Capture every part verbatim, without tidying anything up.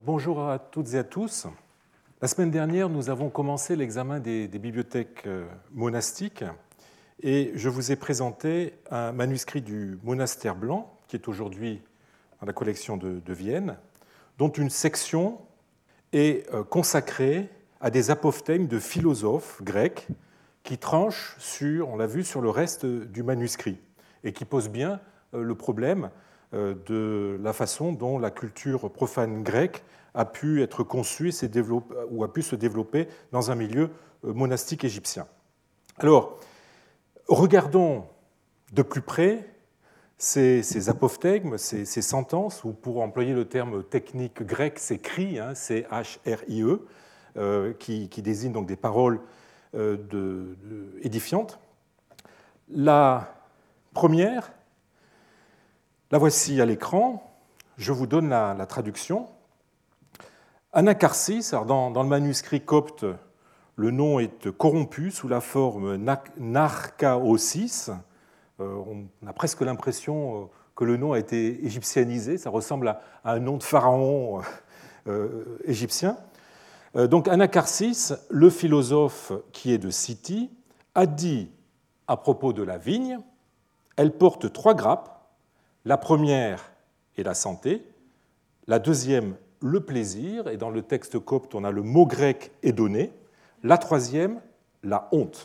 Bonjour à toutes et à tous. La semaine dernière, nous avons commencé l'examen des, des bibliothèques monastiques et je vous ai présenté un manuscrit du monastère blanc qui est aujourd'hui dans la collection de, de Vienne, dont une section est consacrée à des apophthegmes de philosophes grecs qui tranchent sur, on l'a vu, sur le reste du manuscrit et qui posent bien le problème de la façon dont la culture profane grecque a pu être conçue ou a pu se développer dans un milieu monastique égyptien. Alors, regardons de plus près ces, ces apophthegmes, ces, ces sentences, ou pour employer le terme technique grec, c'est cris, hein, C H R I E, euh, qui, qui désignent donc des paroles euh, de, de, édifiantes. La première, la voici à l'écran, je vous donne la, la traduction. Anacarsis, alors dans, dans le manuscrit copte, le nom est corrompu sous la forme Narcaosis. Euh, on a presque l'impression que le nom a été égyptianisé, ça ressemble à, à un nom de pharaon euh, égyptien. Euh, donc Anacarsis, le philosophe qui est de City, a dit à propos de la vigne, elle porte trois grappes. La première est la santé, la deuxième, le plaisir, et dans le texte copte, on a le mot grec édoné, la troisième, la honte.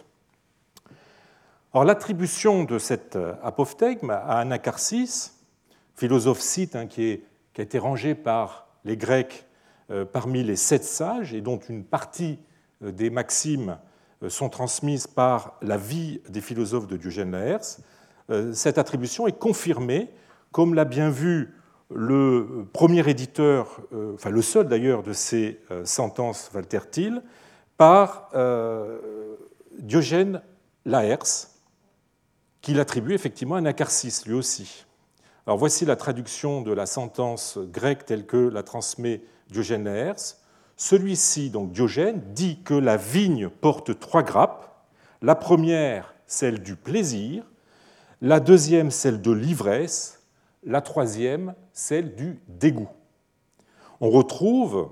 Alors, l'attribution de cet apophthegme à Anacarsis, philosophe scythe hein, qui, est, qui a été rangé par les Grecs euh, parmi les sept sages, et dont une partie des maximes sont transmises par la vie des philosophes de Diogène Laërce, euh, cette attribution est confirmée, comme l'a bien vu le premier éditeur, euh, enfin le seul d'ailleurs de ces euh, sentences, Walter Thiel, par euh, Diogène Laërce, qui l'attribue effectivement à Anacarsis lui aussi. Alors voici la traduction de la sentence grecque telle que la transmet Diogène Laërce. Celui-ci, donc Diogène, dit que la vigne porte trois grappes. La première, celle du plaisir, la deuxième, celle de l'ivresse, la troisième, celle du dégoût. On retrouve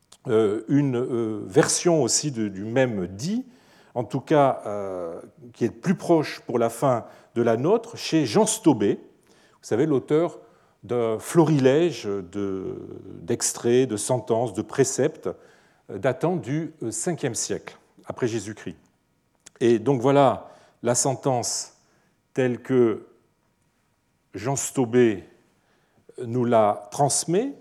une version aussi du même dit, en tout cas qui est plus proche pour la fin de la nôtre, chez Jean Stobé, vous savez, l'auteur d'un florilège d'extraits, de sentences, de préceptes datant du cinquième siècle après Jésus-Christ. Et donc voilà la sentence telle que Jean Stobé nous la transmet.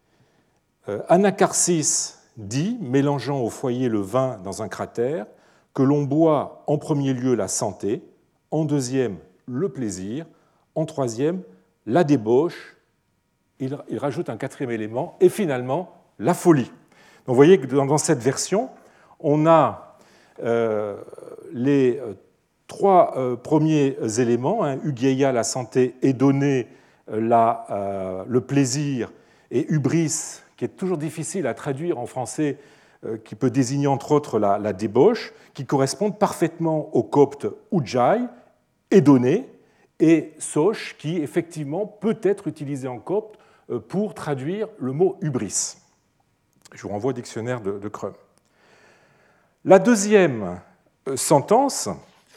Anacarsis dit, mélangeant au foyer le vin dans un cratère, que l'on boit en premier lieu la santé, en deuxième le plaisir, en troisième la débauche, il, il rajoute un quatrième élément, et finalement la folie. Donc vous voyez que dans cette version, on a euh, les trois euh, premiers éléments, hein, Ugéia, la santé, Édoné, la, euh, le plaisir, et Hubris, qui est toujours difficile à traduire en français, euh, qui peut désigner entre autres la, la débauche, qui correspondent parfaitement au copte Ujai, Édoné, et Soch, qui effectivement peut être utilisé en copte euh, pour traduire le mot Hubris. Je vous renvoie au dictionnaire de, de Crum. La deuxième sentence,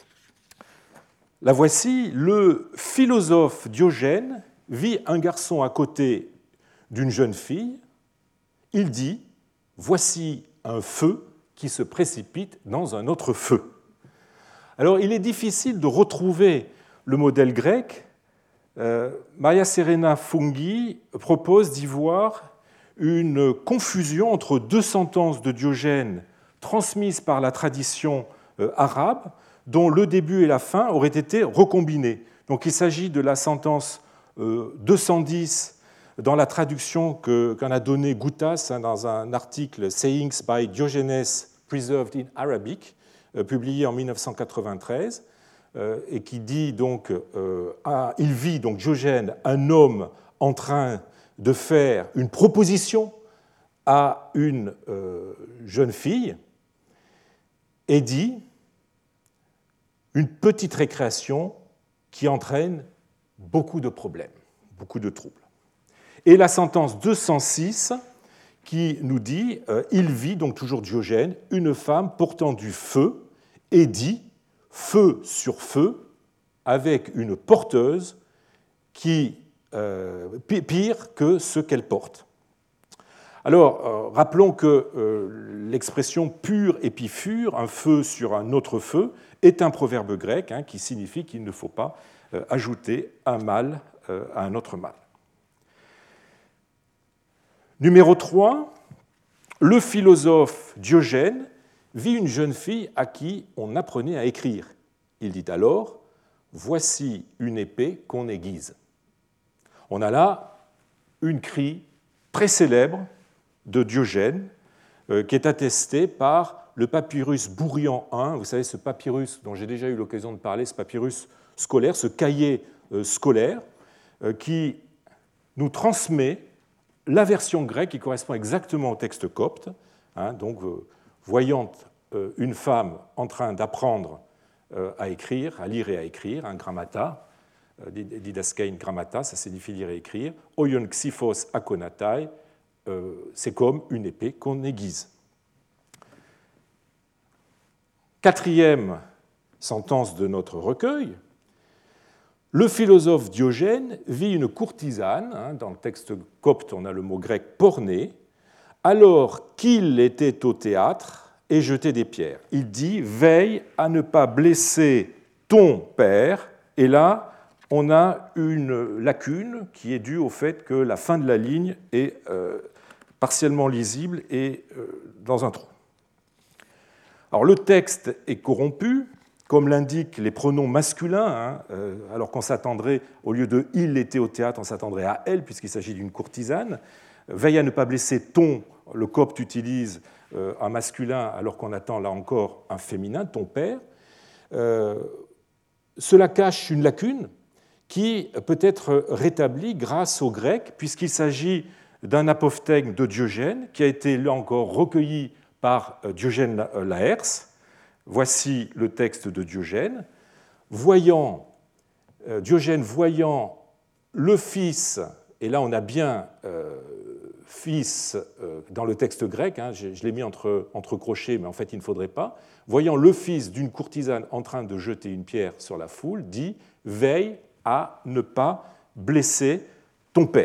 la voici, le philosophe Diogène vit un garçon à côté d'une jeune fille, il dit « Voici un feu qui se précipite dans un autre feu ». Alors, il est difficile de retrouver le modèle grec. Euh, Maria Serena Funghi propose d'y voir une confusion entre deux sentences de Diogène transmises par la tradition euh, arabe, dont le début et la fin auraient été recombinés. Donc il s'agit de la sentence deux cent dix dans la traduction qu'en a donnée Goutas dans un article Sayings by Diogenes Preserved in Arabic, publié en mille neuf cent quatre-vingt-treize, et qui dit donc il vit donc Diogène, un homme en train de faire une proposition à une jeune fille, et dit une petite récréation qui entraîne beaucoup de problèmes, beaucoup de troubles. Et la sentence deux cent six qui nous dit euh, « Il vit, donc toujours Diogène, une femme portant du feu et dit « Feu sur feu » avec une porteuse qui euh, pire que ce qu'elle porte. » Alors, euh, rappelons que euh, l'expression pur et pifure, un feu sur un autre feu, est un proverbe grec hein, qui signifie qu'il ne faut pas euh, ajouter un mal euh, à un autre mal. Numéro trois, le philosophe Diogène vit une jeune fille à qui on apprenait à écrire. Il dit alors « Voici une épée qu'on aiguise ». On a là une crie très célèbre de Diogène, euh, qui est attestée par le papyrus Bourrian un. Vous savez, ce papyrus dont j'ai déjà eu l'occasion de parler, ce papyrus scolaire, ce cahier euh, scolaire, euh, qui nous transmet la version grecque qui correspond exactement au texte copte. Hein, donc, euh, voyant euh, une femme en train d'apprendre euh, à écrire, à lire et à écrire, un grammata, euh, didaskein grammata, ça signifie lire et écrire, oion xyphos akonatai, euh, c'est comme une épée qu'on aiguise. Quatrième sentence de notre recueil, le philosophe Diogène vit une courtisane, hein, dans le texte copte on a le mot grec porné, alors qu'il était au théâtre et jetait des pierres. Il dit « Veille à ne pas blesser ton père », et là on a une lacune qui est due au fait que la fin de la ligne est euh, partiellement lisible et euh, dans un trou. Alors le texte est corrompu, comme l'indiquent les pronoms masculins, hein, euh, alors qu'on s'attendrait, au lieu de « il était au théâtre », on s'attendrait à « elle », puisqu'il s'agit d'une courtisane. Veille à ne pas blesser ton, le copte utilise euh, un masculin, alors qu'on attend là encore un féminin, ton père. Euh, cela cache une lacune qui peut être rétablie grâce au grec, puisqu'il s'agit d'un apophthegme de Diogène, qui a été là encore recueilli par Diogène Laërce. Voici le texte de Diogène. Voyant, euh, Diogène voyant le fils, et là on a bien euh, fils euh, dans le texte grec, hein, je, je l'ai mis entre, entre crochets, mais en fait il ne faudrait pas, voyant le fils d'une courtisane en train de jeter une pierre sur la foule, dit « Veille à ne pas blesser ton père ».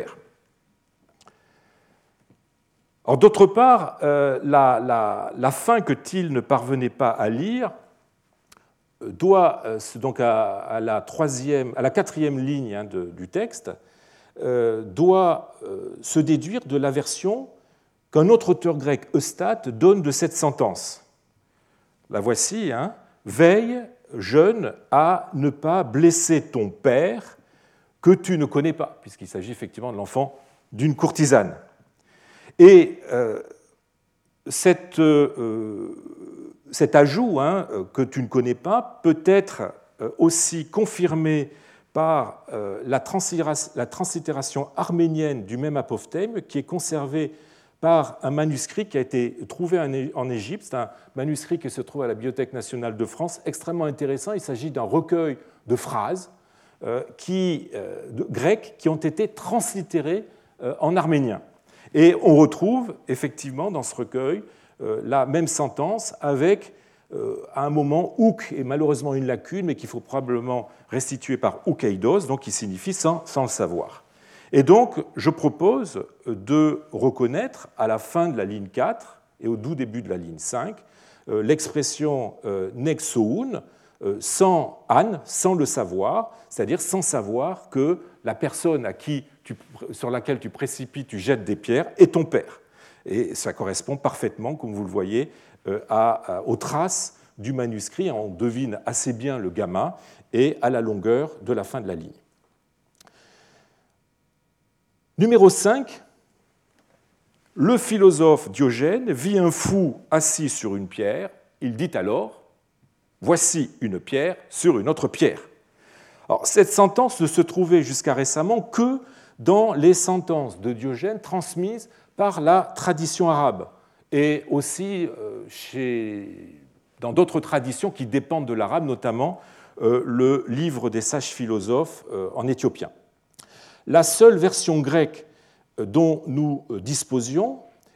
Alors, d'autre part, euh, la, la, la fin que Thiele ne parvenait pas à lire doit, euh, donc à, à, la troisième, à la quatrième ligne hein, de, du texte, euh, doit euh, se déduire de la version qu'un autre auteur grec, Eustate, donne de cette sentence. La voici, hein, « Veille, jeune, à ne pas blesser ton père que tu ne connais pas », puisqu'il s'agit effectivement de l'enfant d'une courtisane. Et euh, cette, euh, cet ajout hein, que tu ne connais pas peut être aussi confirmé par euh, la, la translittération arménienne du même apophthegme qui est conservée par un manuscrit qui a été trouvé en Égypte. C'est un manuscrit qui se trouve à la Bibliothèque nationale de France, extrêmement intéressant. Il s'agit d'un recueil de phrases euh, qui, euh, de, grecques qui ont été translittérées euh, en arménien. Et on retrouve effectivement dans ce recueil euh, la même sentence avec, euh, à un moment, ouk est malheureusement une lacune, mais qu'il faut probablement restituer par oukeidos, donc qui signifie sans, sans le savoir. Et donc, je propose de reconnaître à la fin de la ligne quatre et au tout début de la ligne cinq euh, l'expression euh, nexoun, euh, sans an, sans le savoir, c'est-à-dire sans savoir que la personne à qui tu, sur laquelle tu précipites, tu jettes des pierres, est ton père. Et ça correspond parfaitement, comme vous le voyez, à, à, aux traces du manuscrit. On devine assez bien le gamma et à la longueur de la fin de la ligne. Numéro cinq, le philosophe Diogène vit un fou assis sur une pierre. Il dit alors « Voici une pierre sur une autre pierre ». Alors, cette sentence ne se trouvait jusqu'à récemment que dans les sentences de Diogène transmises par la tradition arabe et aussi chez, dans d'autres traditions qui dépendent de l'arabe, notamment le livre des sages philosophes en éthiopien. La seule version grecque dont nous disposions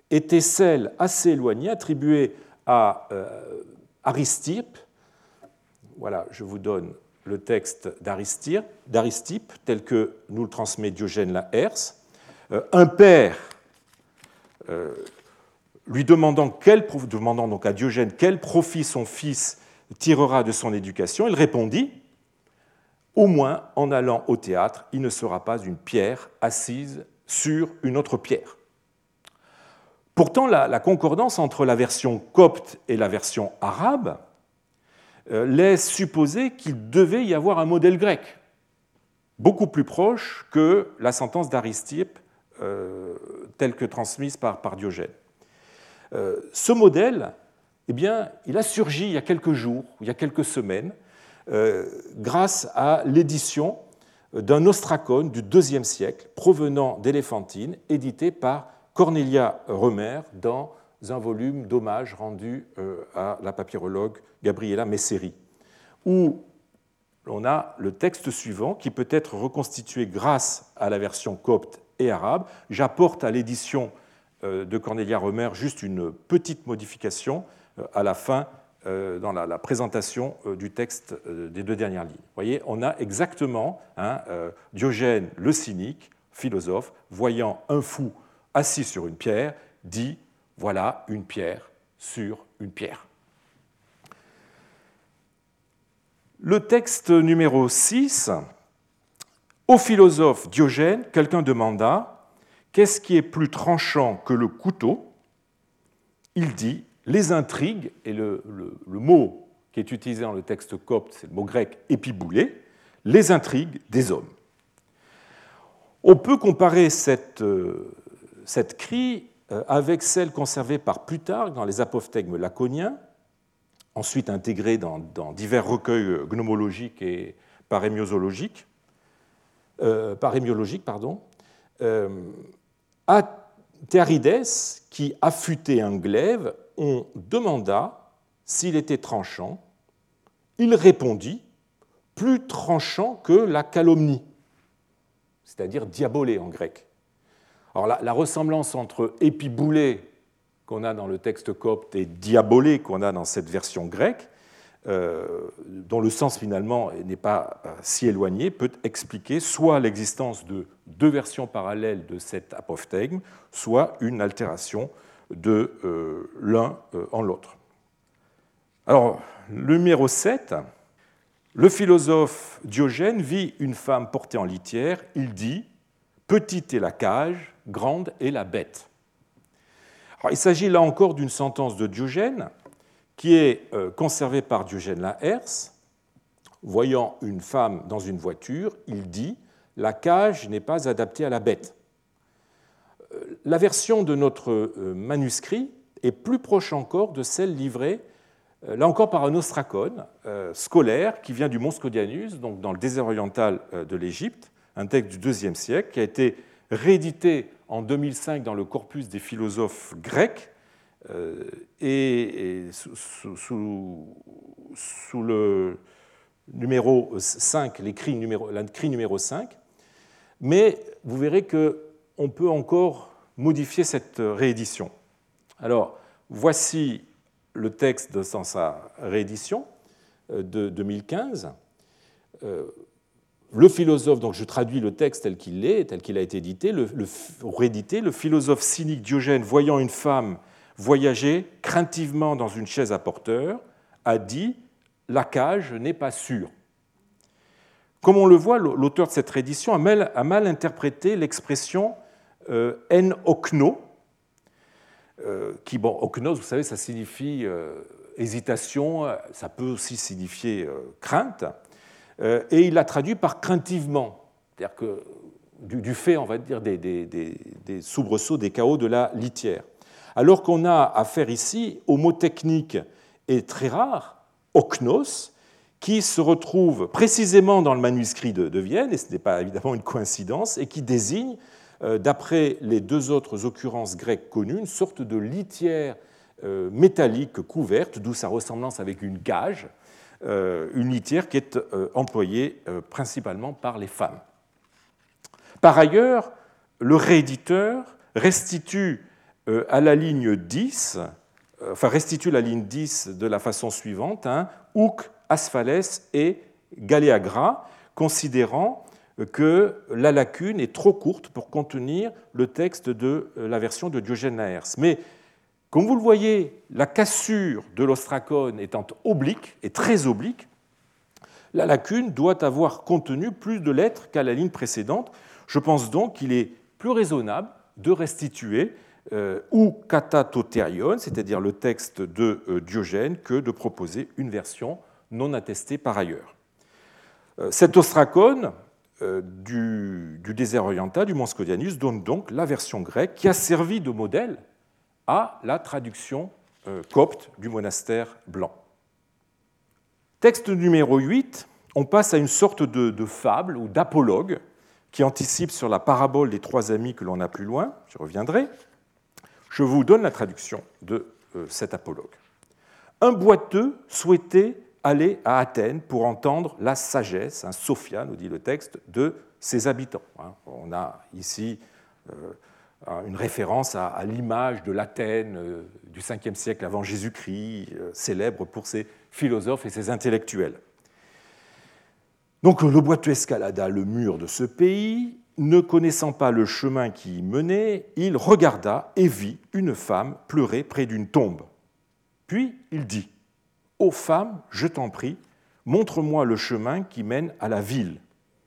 était celle assez éloignée attribuée à euh, Aristippe. Voilà, je vous donne le texte d'Aristippe, tel que nous le transmet Diogène Laërce. Euh, un père, euh, lui demandant, quel, demandant donc à Diogène quel profit son fils tirera de son éducation, il répondit « Au moins, en allant au théâtre, il ne sera pas une pierre assise sur une autre pierre. » Pourtant, la, la concordance entre la version copte et la version arabe euh, laisse supposer qu'il devait y avoir un modèle grec, beaucoup plus proche que la sentence d'Aristippe euh, telle que transmise par, par Diogène. Euh, ce modèle, eh bien, il a surgi il y a quelques jours, il y a quelques semaines, euh, grâce à l'édition d'un ostracone du deuxième siècle, provenant d'Éléphantine, édité par Cornelia Römer dans un volume d'hommage rendu euh, à la papyrologue Gabriela Messeri, où on a le texte suivant qui peut être reconstitué grâce à la version copte et arabe. J'apporte à l'édition de Cornelia Römer juste une petite modification à la fin, dans la présentation du texte des deux dernières lignes. Vous voyez, on a exactement hein, Diogène le cynique, philosophe, voyant un fou assis sur une pierre, dit « voilà une pierre sur une pierre ». Le texte numéro six, au philosophe Diogène, quelqu'un demanda « Qu'est-ce qui est plus tranchant que le couteau ?» Il dit « Les intrigues », et le, le, le mot qui est utilisé dans le texte copte, c'est le mot grec « épiboulé », les intrigues des hommes. On peut comparer cette, cette crie avec celle conservée par Plutarque dans les apophthegmes laconiens, ensuite intégrée dans, dans divers recueils gnomologiques et parémiologiques, euh, parémiologiques pardon, euh, à Théarides, qui affûtait un glaive, on demanda s'il était tranchant. Il répondit « plus tranchant que la calomnie », c'est-à-dire diabolé en grec. Alors la, la ressemblance entre épiboulé qu'on a dans le texte copte et diabolé qu'on a dans cette version grecque, euh, dont le sens finalement n'est pas si éloigné, peut expliquer soit l'existence de deux versions parallèles de cet apophthegme, soit une altération de euh, l'un euh, en l'autre. Alors, le numéro sept, le philosophe Diogène vit une femme portée en litière, il dit « petite est la cage, grande est la bête ». Alors, il s'agit là encore d'une sentence de Diogène qui est conservée par Diogène Laërce. Voyant une femme dans une voiture, il dit « la cage n'est pas adaptée à la bête ». La version de notre manuscrit est plus proche encore de celle livrée, là encore par un ostracone scolaire qui vient du mont Scodianus, donc dans le désert oriental de l'Égypte, un texte du deuxième siècle qui a été réédité en deux mille cinq dans le corpus des philosophes grecs, euh, et, et sous, sous, sous le numéro cinq, l'écrit numéro, l'écrit numéro cinq, mais vous verrez qu'on peut encore modifier cette réédition. Alors, voici le texte dans sa réédition de deux mille quinze. Euh, Le philosophe, donc je traduis le texte tel qu'il est, tel qu'il a été édité, le, le, réédité, le philosophe cynique Diogène, voyant une femme voyager craintivement dans une chaise à porteur, a dit « la cage n'est pas sûre ». Comme on le voit, l'auteur de cette réédition a mal, a mal interprété l'expression euh, « en okno », euh, qui, bon, oknos, vous savez, ça signifie euh, hésitation, ça peut aussi signifier euh, crainte, et il l'a traduit par craintivement, c'est-à-dire que du, du fait, on va dire, des, des, des, des soubresauts, des chaos de la litière. Alors qu'on a affaire ici au mot technique et très rare, oknos, qui se retrouve précisément dans le manuscrit de, de Vienne, et ce n'est pas évidemment une coïncidence, et qui désigne, euh, d'après les deux autres occurrences grecques connues, une sorte de litière euh, métallique couverte, d'où sa ressemblance avec une cage, une litière qui est employée principalement par les femmes. Par ailleurs, le rééditeur restitue euh, à la ligne dix, euh, enfin restitue la ligne dix de la façon suivante, hein, Ouc, Asphales et Galéagra, considérant que la lacune est trop courte pour contenir le texte de la version de Diogène Laërce. Mais, comme vous le voyez, la cassure de l'ostracone étant oblique, et très oblique, la lacune doit avoir contenu plus de lettres qu'à la ligne précédente. Je pense donc qu'il est plus raisonnable de restituer euh, ou katatotérion, c'est-à-dire le texte de euh, Diogène, que de proposer une version non attestée par ailleurs. Euh, cet ostracone euh, du, du désert oriental, du Mont Scodianus, donne donc la version grecque qui a servi de modèle à la traduction euh, copte du monastère blanc. Texte numéro huit, on passe à une sorte de, de fable ou d'apologue qui anticipe sur la parabole des trois amis que l'on a plus loin. J'y reviendrai. Je vous donne la traduction de euh, cet apologue. Un boiteux souhaitait aller à Athènes pour entendre la sagesse, un Sophia, nous dit le texte, de ses habitants. On a ici euh, une référence à, à l'image de l'Athènes euh, du cinquième siècle avant Jésus-Christ, euh, célèbre pour ses philosophes et ses intellectuels. Donc le boiteux escalada le mur de ce pays, ne connaissant pas le chemin qui y menait, il regarda et vit une femme pleurer près d'une tombe. Puis il dit : « Ô femme, je t'en prie, montre-moi le chemin qui mène à la ville. »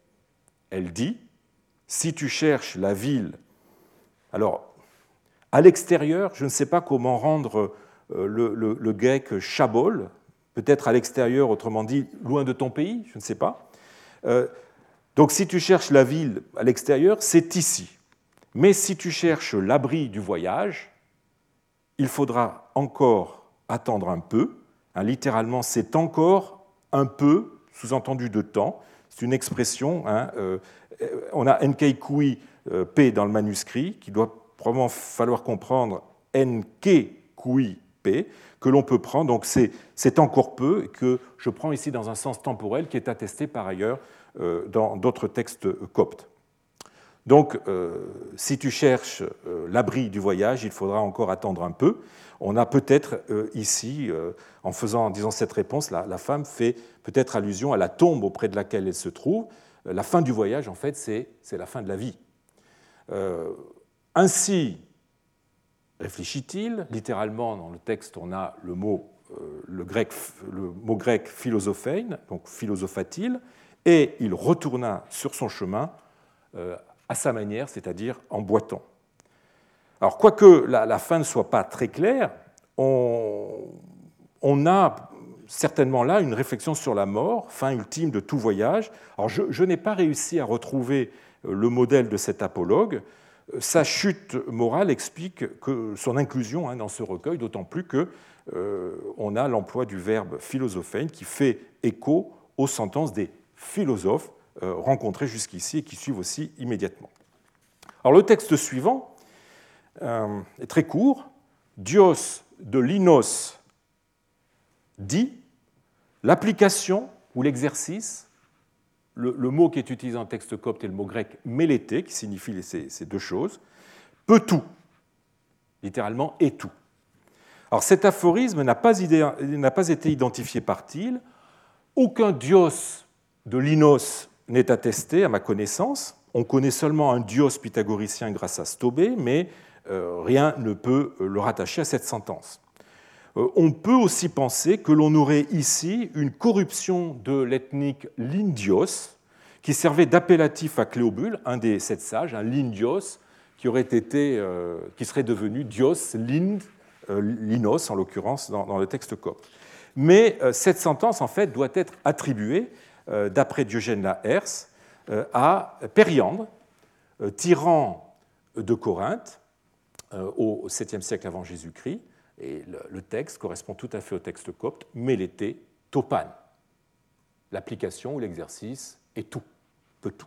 Elle dit : « Si tu cherches la ville... » Alors, à l'extérieur, je ne sais pas comment rendre le, le, le grec chabol, peut-être à l'extérieur, autrement dit, loin de ton pays, je ne sais pas. Euh, donc, si tu cherches la ville à l'extérieur, c'est ici. Mais si tu cherches l'abri du voyage, il faudra encore attendre un peu. Hein, littéralement, c'est encore un peu, sous-entendu de temps. C'est une expression. Hein, euh, on a enkei kui euh, p dans le manuscrit, qui doit probablement falloir comprendre enke kui p, que l'on peut prendre, donc c'est, c'est encore peu, et que je prends ici dans un sens temporel qui est attesté par ailleurs euh, dans d'autres textes coptes. Donc, euh, si tu cherches euh, l'abri du voyage, il faudra encore attendre un peu. On a peut-être euh, ici, euh, en faisant, en disant cette réponse, la, la femme fait peut-être allusion à la tombe auprès de laquelle elle se trouve. La fin du voyage, en fait, c'est, c'est la fin de la vie. Euh, ainsi, réfléchit-il, littéralement dans le texte on a le mot, euh, le grec, le mot grec philosophein, donc philosopha-t-il, et il retourna sur son chemin euh, à sa manière, c'est-à-dire en boitant. Alors, quoique la, la fin ne soit pas très claire, on, on a certainement là une réflexion sur la mort, fin ultime de tout voyage. Alors, je, je n'ai pas réussi à retrouver le modèle de cet apologue. Sa chute morale explique que son inclusion hein, dans ce recueil, d'autant plus qu'on euh, a l'emploi du verbe philosophein qui fait écho aux sentences des philosophes euh, rencontrés jusqu'ici et qui suivent aussi immédiatement. Alors, le texte suivant euh, est très court. Dios de Linos dit l'application ou l'exercice. Le, le mot qui est utilisé en texte copte est le mot grec mélété, qui signifie ces, ces deux choses, peut tout, littéralement est tout. Alors cet aphorisme n'a pas, idé, n'a pas été identifié par Thiele. Aucun dios de Linos n'est attesté à ma connaissance. On connaît seulement un dios pythagoricien grâce à Stobé, mais euh, rien ne peut le rattacher à cette sentence. On peut aussi penser que l'on aurait ici une corruption de l'ethnique lindios, qui servait d'appellatif à Cléobule, un des sept sages, un lindios, qui, aurait été, euh, qui serait devenu dios, lind, euh, linos en l'occurrence, dans, dans le texte copte. Mais euh, cette sentence, en fait, doit être attribuée, euh, d'après Diogène Laërce, euh, à Périandre, euh, tyran de Corinthe, euh, au septième siècle avant Jésus-Christ. Et le texte correspond tout à fait au texte copte, mélété, topan. L'application ou l'exercice est tout, peut tout.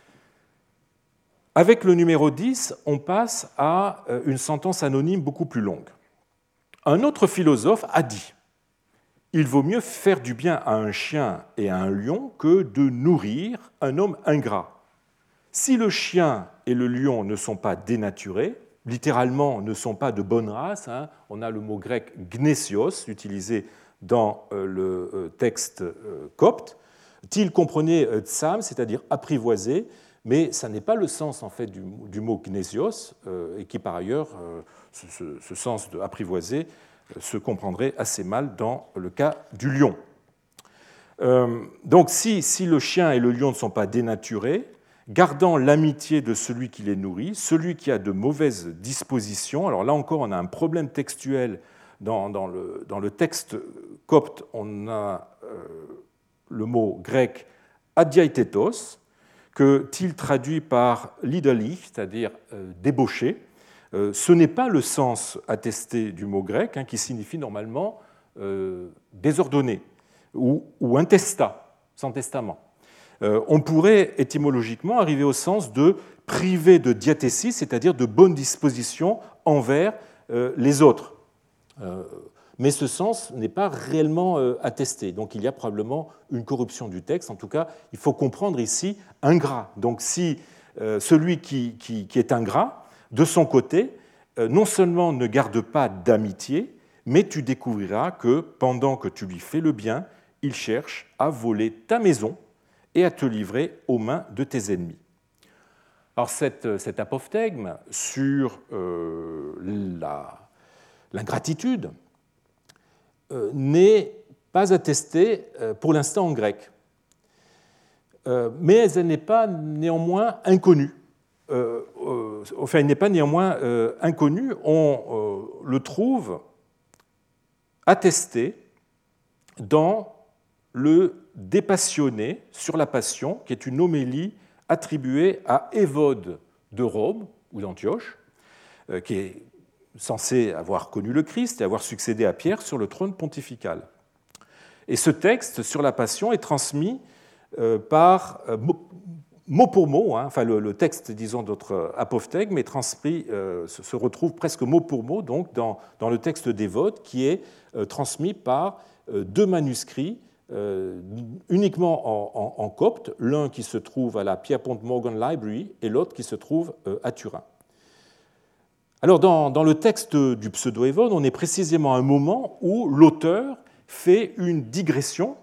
Avec le numéro dix, on passe à une sentence anonyme beaucoup plus longue. Un autre philosophe a dit : il vaut mieux faire du bien à un chien et à un lion que de nourrir un homme ingrat. Si le chien et le lion ne sont pas dénaturés, littéralement ne sont pas de bonne race. Hein. On a le mot grec gnésios, utilisé dans le texte copte. Til comprenait tsam, c'est-à-dire apprivoiser, mais ça n'est pas le sens en fait du, du mot gnésios, euh, et qui par ailleurs, euh, ce, ce, ce sens de apprivoiser euh, se comprendrait assez mal dans le cas du lion. Euh, donc si, si le chien et le lion ne sont pas dénaturés, gardant l'amitié de celui qui les nourrit, celui qui a de mauvaises dispositions, alors là encore on a un problème textuel dans, dans, le, dans le texte copte, on a euh, le mot grec adiaitetos, que Til traduit par lidali, c'est-à-dire euh, débauché. Euh, ce n'est pas le sens attesté du mot grec, hein, qui signifie normalement euh, désordonné ou, ou intestat, sans testament. Euh, on pourrait étymologiquement arriver au sens de privé de diatésis, c'est-à-dire de bonne disposition envers euh, les autres. Euh, mais ce sens n'est pas réellement attesté. Donc il y a probablement une corruption du texte. En tout cas, il faut comprendre ici ingrat. Donc si euh, celui qui, qui, qui est ingrat, de son côté, euh, non seulement ne garde pas d'amitié, mais tu découvriras que pendant que tu lui fais le bien, il cherche à voler ta maison et à te livrer aux mains de tes ennemis. Alors cette, cet apophthegme sur euh, la, l'ingratitude euh, n'est pas attestée euh, pour l'instant en grec, euh, mais elle n'est pas néanmoins inconnue. Euh, euh, enfin, elle n'est pas néanmoins euh, inconnue. On euh, le trouve attesté dans le Dépassionné sur la Passion, qui est une homélie attribuée à Évode de Rome ou d'Antioche, qui est censé avoir connu le Christ et avoir succédé à Pierre sur le trône pontifical. Et ce texte sur la Passion est transmis par mot pour mot, hein, enfin le, le texte, disons, d'autres apophthegmes est transmis, euh, se retrouve presque mot pour mot donc dans, dans le texte d'Évode, qui est euh, transmis par euh, deux manuscrits Euh, uniquement en, en, en copte, l'un qui se trouve à la Pierpont Morgan Library et l'autre qui se trouve euh, à Turin. Alors dans, dans le texte du pseudo-Évode, on est précisément à un moment où l'auteur fait une digression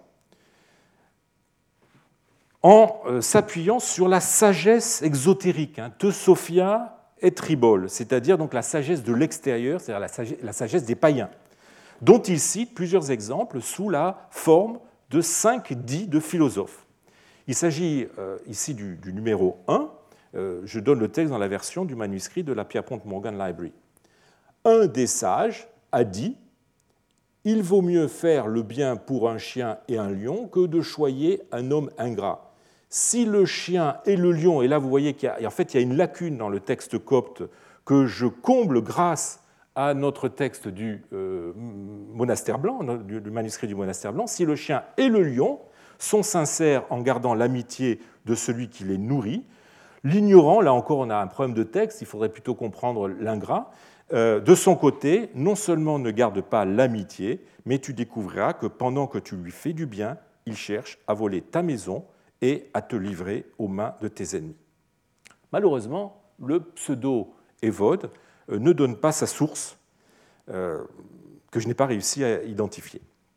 en euh, s'appuyant sur la sagesse exotérique, hein, te sophia et tribol, c'est-à-dire donc la sagesse de l'extérieur, c'est-à-dire la sagesse, la sagesse des païens, dont il cite plusieurs exemples sous la forme de cinq dits de philosophes. Il s'agit euh, ici du, du numéro un. Euh, je donne le texte dans la version du manuscrit de la Pierpont Morgan Library. Un des sages a dit « Il vaut mieux faire le bien pour un chien et un lion que de choyer un homme ingrat. Si le chien et le lion, et là vous voyez qu'il y a, en fait, il y a une lacune dans le texte copte que je comble grâce à notre texte du euh, monastère blanc, du, du manuscrit du monastère blanc, si le chien et le lion sont sincères en gardant l'amitié de celui qui les nourrit, l'ignorant, là encore on a un problème de texte, il faudrait plutôt comprendre l'ingrat, euh, de son côté, non seulement ne garde pas l'amitié, mais tu découvriras que pendant que tu lui fais du bien, il cherche à voler ta maison et à te livrer aux mains de tes ennemis. Malheureusement, le pseudo-Évode ne donne pas sa source, euh, que je n'ai pas réussi à identifier.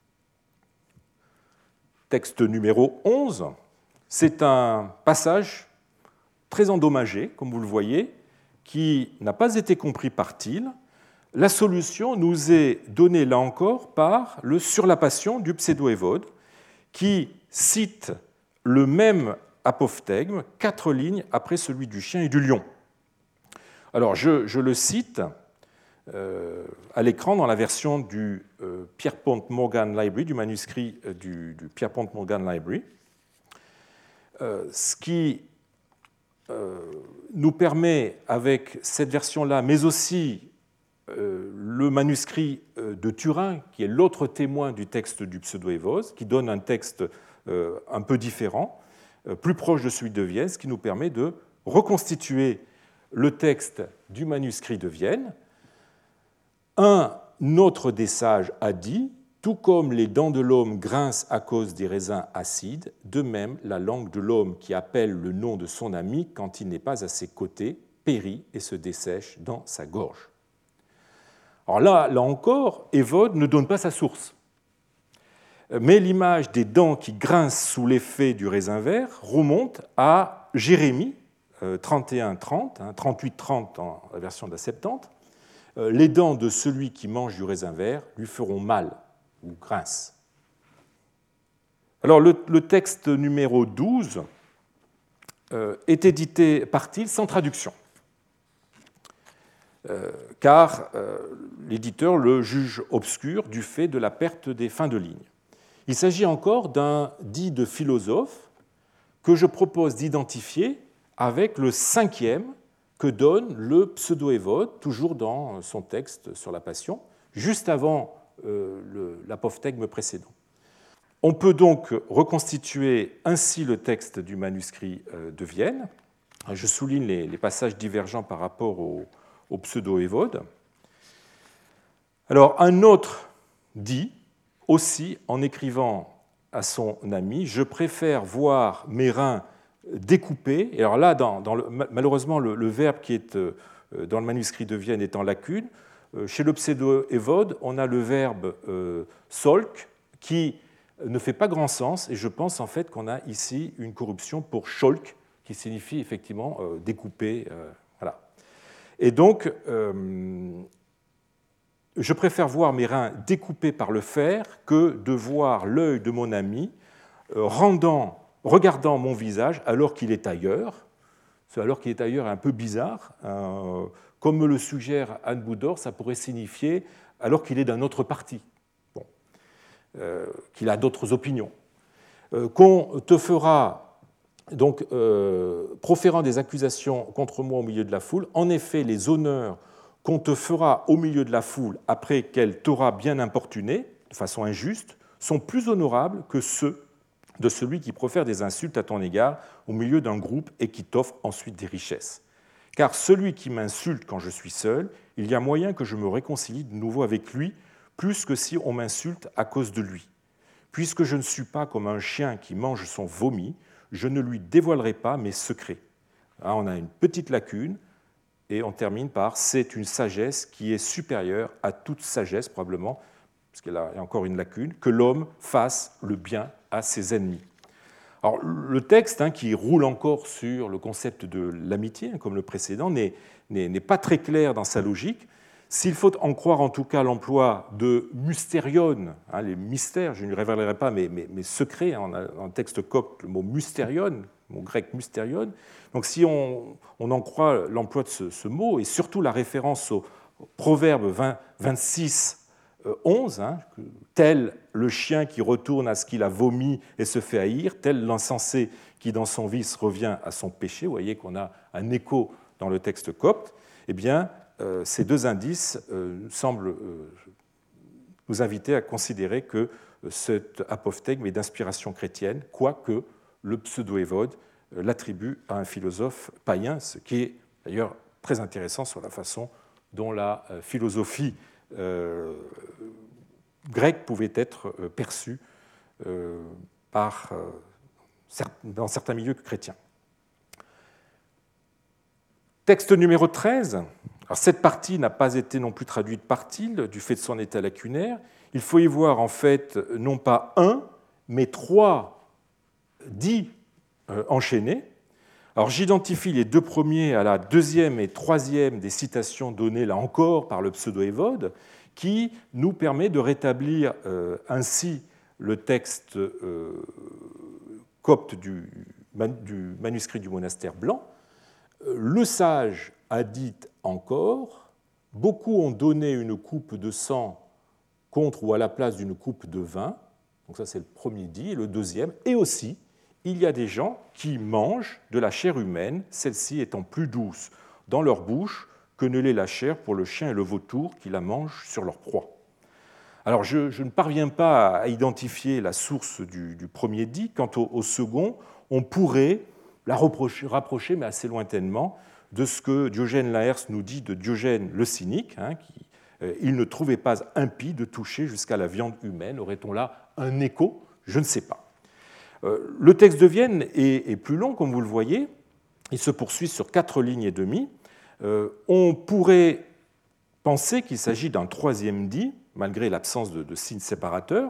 Texte numéro onze, c'est un passage très endommagé, comme vous le voyez, qui n'a pas été compris par Til. La solution nous est donnée là encore par le Sur la Passion du pseudo-Évode, qui cite le même apophthegme, quatre lignes après celui du chien et du lion. Alors, je, je le cite euh, à l'écran dans la version du euh, Pierpont Morgan Library, du manuscrit euh, du, du Pierpont Morgan Library, euh, ce qui euh, nous permet, avec cette version-là, mais aussi euh, le manuscrit euh, de Turin, qui est l'autre témoin du texte du pseudo-Évode, qui donne un texte euh, un peu différent, euh, plus proche de celui de Vienne, ce qui nous permet de reconstituer le texte du manuscrit de Vienne. Un autre des sages a dit « Tout comme les dents de l'homme grincent à cause des raisins acides, de même la langue de l'homme qui appelle le nom de son ami quand il n'est pas à ses côtés périt et se dessèche dans sa gorge. Alors là, là encore, Évode ne donne pas sa source. Mais l'image des dents qui grincent sous l'effet du raisin vert remonte à Jérémie, trente et un trente, trente-huit trente dans la version de la Septante. Les dents de celui qui mange du raisin vert lui feront mal ou grincent. Alors le, le texte numéro douze euh, est édité par Thiel sans traduction, euh, car euh, l'éditeur le juge obscur du fait de la perte des fins de ligne. Il s'agit encore d'un dit de philosophe que je propose d'identifier avec le cinquième que donne le pseudo-Évode, toujours dans son texte sur la Passion, juste avant euh, l'apophthegme précédent. On peut donc reconstituer ainsi le texte du manuscrit de Vienne. Je souligne les, les passages divergents par rapport au, au pseudo-Évode. Alors, un autre dit aussi en écrivant à son ami « Je préfère voir mes reins découpés ». Et alors là, dans, dans le, malheureusement, le, le verbe qui est dans le manuscrit de Vienne est en lacune. Chez le pseudo-Évode, on a le verbe euh, « solk » qui ne fait pas grand sens, et je pense en fait qu'on a ici une corruption pour scholk, qui signifie effectivement euh, découper. Euh, voilà. Et donc, euh, je préfère voir mes reins découpés par le fer que de voir l'œil de mon ami euh, rendant, regardant mon visage alors qu'il est ailleurs. Ce alors qu'il est ailleurs est un peu bizarre. Euh, comme me le suggère Anne Boudor, ça pourrait signifier alors qu'il est d'un autre parti. Euh, qu'il a d'autres opinions, euh, qu'on te fera, donc, euh, proférant des accusations contre moi au milieu de la foule, en effet, les honneurs qu'on te fera au milieu de la foule après qu'elle t'aura bien importuné, de façon injuste, sont plus honorables que ceux de celui qui profère des insultes à ton égard au milieu d'un groupe et qui t'offre ensuite des richesses. Car celui qui m'insulte quand je suis seul, il y a moyen que je me réconcilie de nouveau avec lui, plus que si on m'insulte à cause de lui. Puisque je ne suis pas comme un chien qui mange son vomi, je ne lui dévoilerai pas mes secrets. Là, on a une petite lacune, et on termine par « c'est une sagesse qui est supérieure à toute sagesse, probablement, parce qu'il y a encore une lacune, que l'homme fasse le bien à ses ennemis ». Alors, le texte, hein, qui roule encore sur le concept de l'amitié, hein, comme le précédent, n'est, n'est, n'est pas très clair dans sa logique. S'il faut en croire en tout cas l'emploi de mystérion, hein, les mystères, je ne révélerai pas mes, mes, mes secrets, hein, en texte copte, le mot mystérion, le mot grec mystérion. Donc si on, on en croit l'emploi de ce, ce mot, et surtout la référence au, au proverbe vingt, vingt-six, onze, hein, tel le chien qui retourne à ce qu'il a vomi et se fait haïr, tel l'insensé qui dans son vice revient à son péché, vous voyez qu'on a un écho dans le texte copte, eh bien, Euh, ces deux indices euh, semblent euh, nous inviter à considérer que euh, cet apophthegme est d'inspiration chrétienne, quoique le pseudo-Évode euh, l'attribue à un philosophe païen, ce qui est d'ailleurs très intéressant sur la façon dont la euh, philosophie euh, grecque pouvait être euh, perçue euh, par, euh, dans certains milieux chrétiens. Texte numéro treize. Alors, cette partie n'a pas été non plus traduite par Thiel, du fait de son état lacunaire. Il faut y voir en fait non pas un, mais trois dits euh, enchaînés. Alors, j'identifie les deux premiers à la deuxième et troisième des citations données là encore par le pseudo-Évode, qui nous permet de rétablir euh, ainsi le texte euh, copte du, du manuscrit du monastère blanc. Le sage a dit encore, beaucoup ont donné une coupe de sang contre ou à la place d'une coupe de vin. Donc ça c'est le premier dit. Et le deuxième, et aussi, il y a des gens qui mangent de la chair humaine, celle-ci étant plus douce dans leur bouche que ne l'est la chair pour le chien et le vautour qui la mangent sur leur proie. Alors je, je ne parviens pas à identifier la source du, du premier dit. Quant au, au second, on pourrait la reprocher, rapprocher, mais assez lointainement, de ce que Diogène Laërce nous dit de Diogène le Cynique, hein, qui, euh, il ne trouvait pas impie de toucher jusqu'à la viande humaine. Aurait-on là un écho? Je ne sais pas. Euh, le texte de Vienne est, est plus long, comme vous le voyez. Il se poursuit sur quatre lignes et demie. Euh, on pourrait penser qu'il s'agit d'un troisième dit, malgré l'absence de, de signes séparateurs.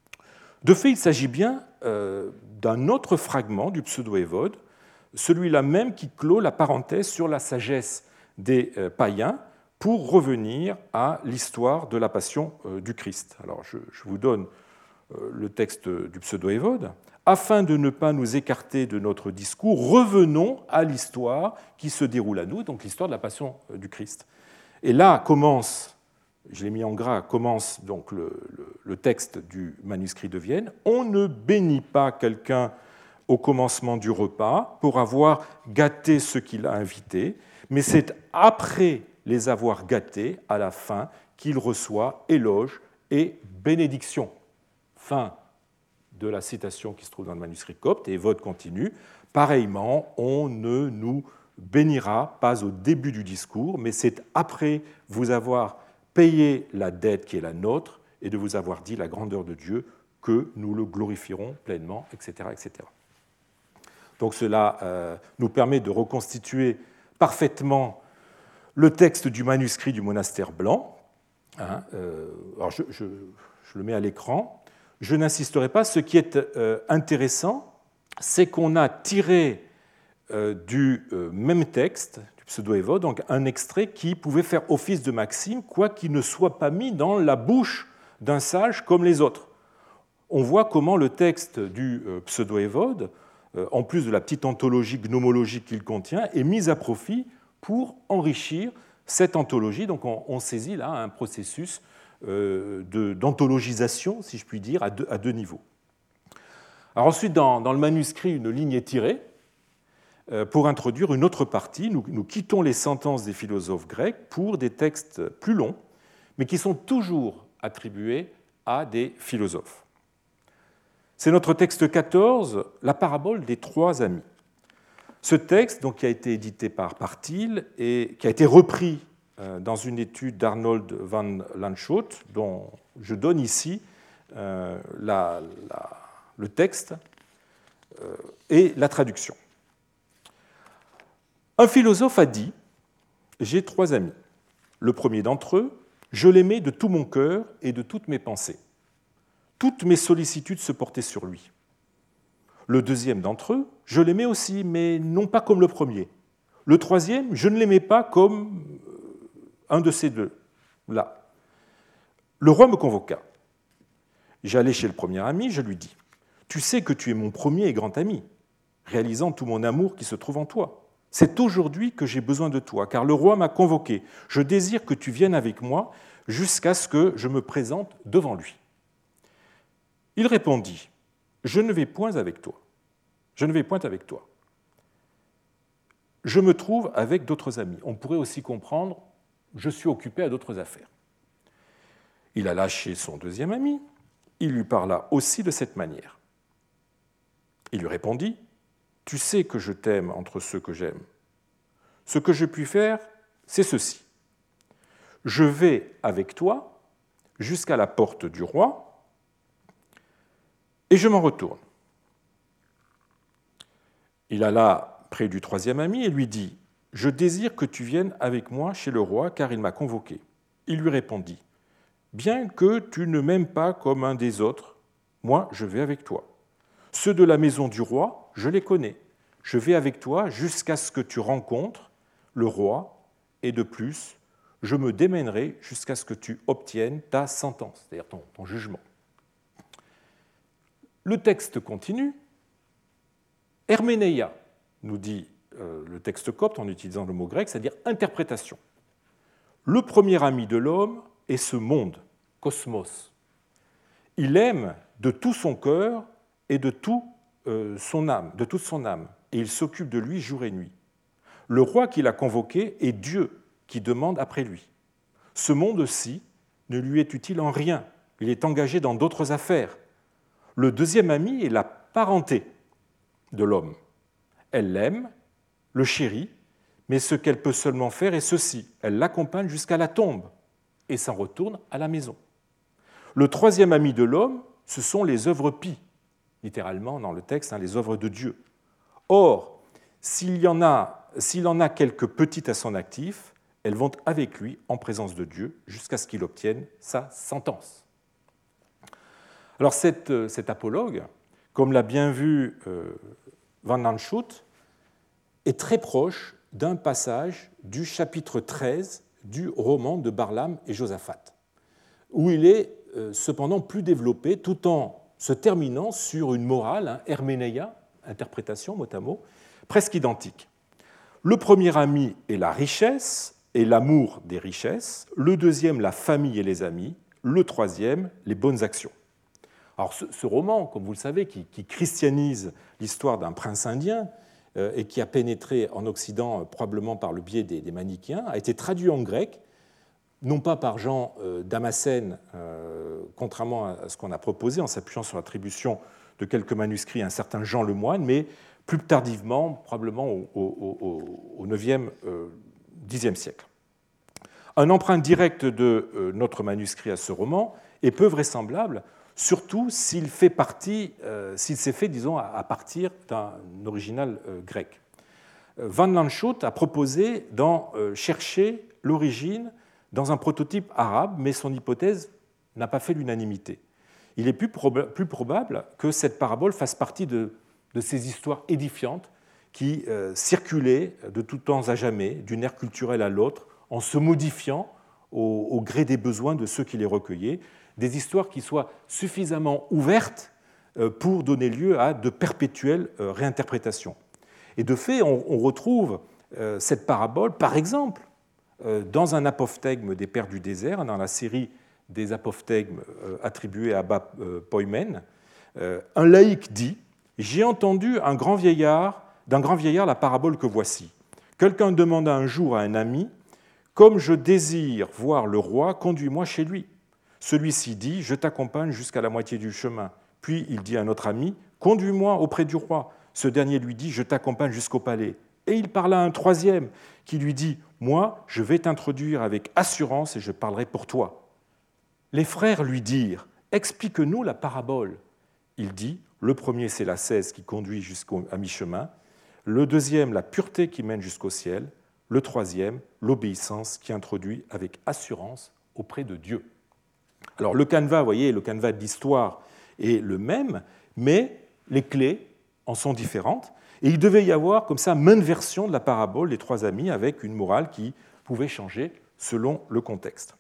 De fait, il s'agit bien euh, d'un autre fragment du pseudo-évode, celui-là même qui clôt la parenthèse sur la sagesse des euh, païens pour revenir à l'histoire de la passion euh, du Christ. Alors, je, je vous donne euh, le texte du pseudo-évode. Afin de ne pas nous écarter de notre discours, revenons à l'histoire qui se déroule à nous, donc l'histoire de la passion euh, du Christ. Et là commence, je l'ai mis en gras, commence donc le, le, le texte du manuscrit de Vienne. On ne bénit pas quelqu'un au commencement du repas pour avoir gâté ceux qu'il a invités, mais c'est après les avoir gâtés, à la fin, qu'il reçoit éloge et bénédiction. Fin de la citation qui se trouve dans le manuscrit copte, et Évode continue. Pareillement, on ne nous bénira pas au début du discours, mais c'est après vous avoir payé la dette qui est la nôtre et de vous avoir dit la grandeur de Dieu que nous le glorifierons pleinement, et cetera et cetera. Donc cela euh, nous permet de reconstituer parfaitement le texte du manuscrit du monastère blanc. Hein, euh, alors je, je, je le mets à l'écran. Je n'insisterai pas. Ce qui est euh, intéressant, c'est qu'on a tiré euh, du euh, même texte, du pseudo-évode, donc un extrait qui pouvait faire office de maxime, quoiqu'il ne soit pas mis dans la bouche d'un sage comme les autres. On voit comment le texte du euh, pseudo-évode, euh, en plus de la petite anthologie gnomologique qu'il contient, est mis à profit pour enrichir cette anthologie. Donc on, on saisit là un processus euh, de, d'anthologisation, si je puis dire, à deux, à deux niveaux. Alors ensuite, dans, dans le manuscrit, une ligne est tirée euh, pour introduire une autre partie. Nous, nous quittons les sentences des philosophes grecs pour des textes plus longs, mais qui sont toujours attribués à des philosophes. C'est notre texte quatorze, la parabole des trois amis. Ce texte, donc, qui a été édité par Partil et qui a été repris dans une étude d'Arnold van Lanschot, dont je donne ici euh, la, la, le texte euh, et la traduction. Un philosophe a dit « J'ai trois amis. Le premier d'entre eux, je l'aimais de tout mon cœur et de toutes mes pensées. Toutes mes sollicitudes se portaient sur lui. Le deuxième d'entre eux, je l'aimais aussi, mais non pas comme le premier. Le troisième, je ne l'aimais pas comme un de ces deux-là. Le roi me convoqua. J'allai chez le premier ami, je lui dis « Tu sais que tu es mon premier et grand ami, réalisant tout mon amour qui se trouve en toi. C'est aujourd'hui que j'ai besoin de toi, car le roi m'a convoqué. Je désire que tu viennes avec moi jusqu'à ce que je me présente devant lui. » Il répondit « Je ne vais point avec toi. Je ne vais point avec toi. Je me trouve avec d'autres amis. » On pourrait aussi comprendre « Je suis occupé à d'autres affaires. » Il alla chez son deuxième ami. Il lui parla aussi de cette manière. Il lui répondit « Tu sais que je t'aime entre ceux que j'aime. Ce que je puis faire, c'est ceci. Je vais avec toi jusqu'à la porte du roi et je m'en retourne. » Il alla près du troisième ami et lui dit « Je désire que tu viennes avec moi chez le roi, car il m'a convoqué. » Il lui répondit « Bien que tu ne m'aimes pas comme un des autres, moi je vais avec toi. Ceux de la maison du roi, je les connais. Je vais avec toi jusqu'à ce que tu rencontres le roi, et de plus, je me démènerai jusqu'à ce que tu obtiennes ta sentence, c'est-à-dire ton, ton jugement. » Le texte continue. Herménéia, nous dit euh, le texte copte en utilisant le mot grec, c'est-à-dire interprétation. Le premier ami de l'homme est ce monde, cosmos. Il aime de tout son cœur et de, tout, euh, son âme, de toute son âme, et il s'occupe de lui jour et nuit. Le roi qui l'a convoqué est Dieu qui demande après lui. Ce monde-ci ne lui est utile en rien, il est engagé dans d'autres affaires. Le deuxième ami est la parenté de l'homme. Elle l'aime, le chérit, mais ce qu'elle peut seulement faire est ceci. Elle l'accompagne jusqu'à la tombe et s'en retourne à la maison. Le troisième ami de l'homme, ce sont les œuvres pies, littéralement dans le texte, hein, les œuvres de Dieu. Or, s'il y en a s'il en a quelques petites à son actif, elles vont avec lui en présence de Dieu jusqu'à ce qu'il obtienne sa sentence. Alors cet, cet apologue, comme l'a bien vu euh, Van Lanschot, est très proche d'un passage du chapitre treize du roman de Barlam et Josaphat, où il est euh, cependant plus développé tout en se terminant sur une morale, hein, herméneia, interprétation mot à mot, presque identique. Le premier ami est la richesse et l'amour des richesses, le deuxième la famille et les amis, le troisième les bonnes actions. Alors ce, ce roman, comme vous le savez, qui, qui christianise l'histoire d'un prince indien euh, et qui a pénétré en Occident euh, probablement par le biais des, des manichéens, a été traduit en grec, non pas par Jean euh, Damascène, euh, contrairement à ce qu'on a proposé en s'appuyant sur l'attribution de quelques manuscrits à un certain Jean le Moine, mais plus tardivement, probablement au, au, au neuvième, euh, dixième siècle. Un emprunt direct de euh, notre manuscrit à ce roman est peu vraisemblable, surtout s'il fait partie, euh, s'il s'est fait, disons, à, à partir d'un original euh, grec. Van Lanschot a proposé d'en euh, chercher l'origine dans un prototype arabe, mais son hypothèse n'a pas fait l'unanimité. Il est plus, proba- plus probable que cette parabole fasse partie de, de ces histoires édifiantes qui euh, circulaient de tout temps à jamais, d'une ère culturelle à l'autre, en se modifiant au, au gré des besoins de ceux qui les recueillaient, des histoires qui soient suffisamment ouvertes euh, pour donner lieu à de perpétuelles euh, réinterprétations. Et de fait, on, on retrouve euh, cette parabole, par exemple, dans un apophthegme des Pères du désert, dans la série des apophthegmes attribués à Abba Poimen, un laïc dit « J'ai entendu un grand vieillard, d'un grand vieillard la parabole que voici. Quelqu'un demanda un jour à un ami « Comme je désire voir le roi, conduis-moi chez lui. » Celui-ci dit « Je t'accompagne jusqu'à la moitié du chemin. » Puis il dit à un autre ami « Conduis-moi auprès du roi. » Ce dernier lui dit « Je t'accompagne jusqu'au palais. » Et il parla à un troisième qui lui dit « Moi, je vais t'introduire avec assurance et je parlerai pour toi. » Les frères lui dirent « Explique-nous la parabole. » Il dit « Le premier, c'est l'ascèse qui conduit jusqu'à mi-chemin. Le deuxième, la pureté qui mène jusqu'au ciel. Le troisième, l'obéissance qui introduit avec assurance auprès de Dieu. » Alors le canevas, vous voyez, le canevas de l'histoire est le même, mais les clés en sont différentes. Et il devait y avoir comme ça maintes versions de la parabole des trois amis avec une morale qui pouvait changer selon le contexte.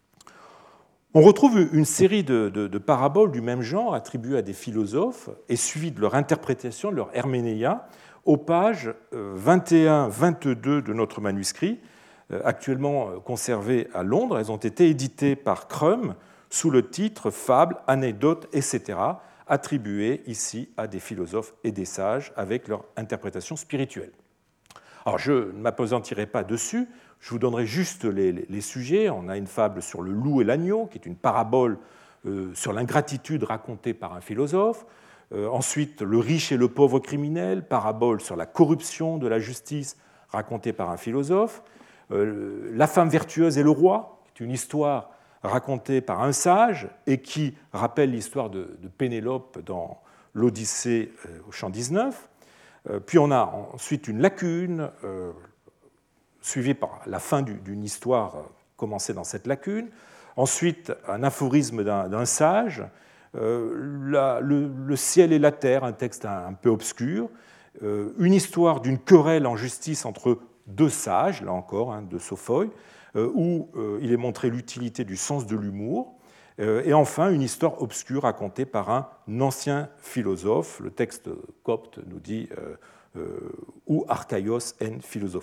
On retrouve une série de, de, de paraboles du même genre attribuées à des philosophes et suivies de leur interprétation, de leur herménéia, aux pages vingt et un vingt-deux de notre manuscrit, actuellement conservées à Londres. Elles ont été éditées par Crum sous le titre « Fables, anecdotes, et cetera » attribués ici à des philosophes et des sages avec leur interprétation spirituelle. Alors je ne m'appesantirai pas dessus, je vous donnerai juste les, les, les sujets. On a une fable sur le loup et l'agneau, qui est une parabole euh, sur l'ingratitude racontée par un philosophe. Euh, ensuite, le riche et le pauvre criminel, parabole sur la corruption de la justice racontée par un philosophe. Euh, la femme vertueuse et le roi, qui est une histoire racontée par un sage et qui rappelle l'histoire de, de Pénélope dans l'Odyssée euh, au chant dix-neuf. Euh, puis on a ensuite une lacune, euh, suivie par la fin du, d'une histoire euh, commencée dans cette lacune. Ensuite, un aphorisme d'un, d'un sage. Euh, la, le, le ciel et la terre, un texte un, un peu obscur. Euh, une histoire d'une querelle en justice entre deux sages, là encore, hein, de Sophoï, où il est montré l'utilité du sens de l'humour, et enfin une histoire obscure racontée par un ancien philosophe. Le texte copte nous dit « ou archaïos en philosophos ».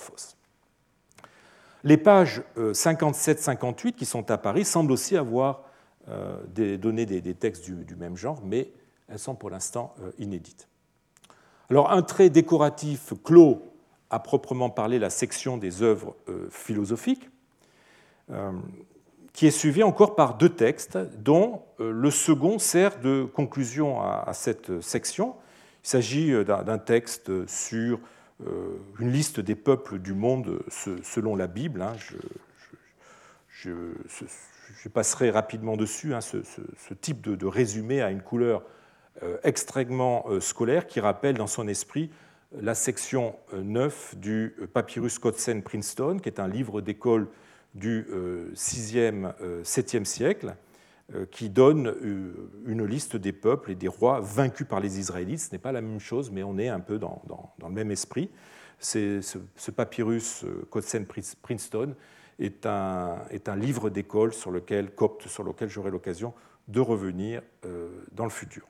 Les pages cinquante-sept cinquante-huit qui sont à Paris semblent aussi avoir donné des textes du même genre, mais elles sont pour l'instant inédites. Alors un trait décoratif clôt à proprement parler la section des œuvres philosophiques, qui est suivi encore par deux textes, dont le second sert de conclusion à cette section. Il s'agit d'un texte sur une liste des peuples du monde selon la Bible. Je, je, je, je passerai rapidement dessus. Ce, ce, ce type de, de résumé a une couleur extrêmement scolaire qui rappelle dans son esprit la section neuf du papyrus Kodsen-Princeton, qui est un livre d'école du sixième septième siècle, qui donne une liste des peuples et des rois vaincus par les Israélites. Ce n'est pas la même chose, mais on est un peu dans, dans, dans le même esprit. C'est, ce, ce papyrus Kodsen-Princeton est un, est un livre d'école sur lequel, copte, sur lequel j'aurai l'occasion de revenir dans le futur.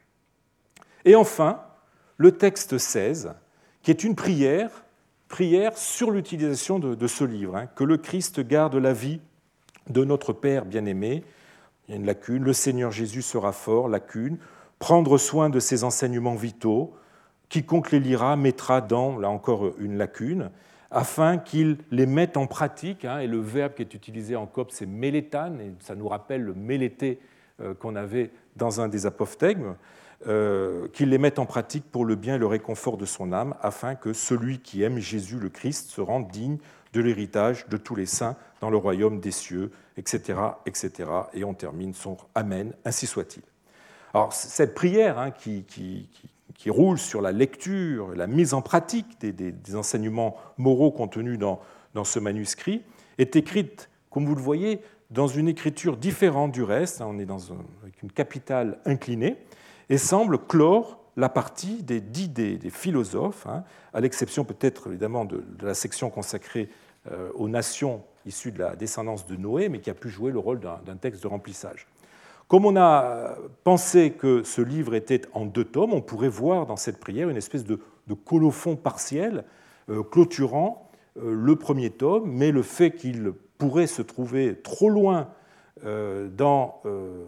Et enfin, le texte seize, qui est une prière, prière sur l'utilisation de, de ce livre, hein, que le Christ garde la vie de notre Père bien-aimé. Il y a une lacune, le Seigneur Jésus sera fort, lacune, prendre soin de ses enseignements vitaux, quiconque les lira mettra dans, là encore une lacune, afin qu'il les mette en pratique, hein, et le verbe qui est utilisé en copte, c'est mélétan, et ça nous rappelle le mélété euh, qu'on avait dans un des apophthegmes, Euh, qu'il les mette en pratique pour le bien et le réconfort de son âme, afin que celui qui aime Jésus le Christ se rende digne de l'héritage de tous les saints dans le royaume des cieux, et cetera, et cetera. Et on termine son Amen, ainsi soit-il. Alors, cette prière hein, qui, qui, qui, qui roule sur la lecture, la mise en pratique des, des, des enseignements moraux contenus dans, dans ce manuscrit, est écrite, comme vous le voyez, dans une écriture différente du reste. On est dans un, avec une capitale inclinée, et semble clore la partie des dits des, des philosophes, hein, à l'exception peut-être évidemment de, de la section consacrée euh, aux nations issues de la descendance de Noé, mais qui a pu jouer le rôle d'un, d'un texte de remplissage. Comme on a pensé que ce livre était en deux tomes, on pourrait voir dans cette prière une espèce de, de colophon partiel euh, clôturant euh, le premier tome, mais le fait qu'il pourrait se trouver trop loin euh, dans euh,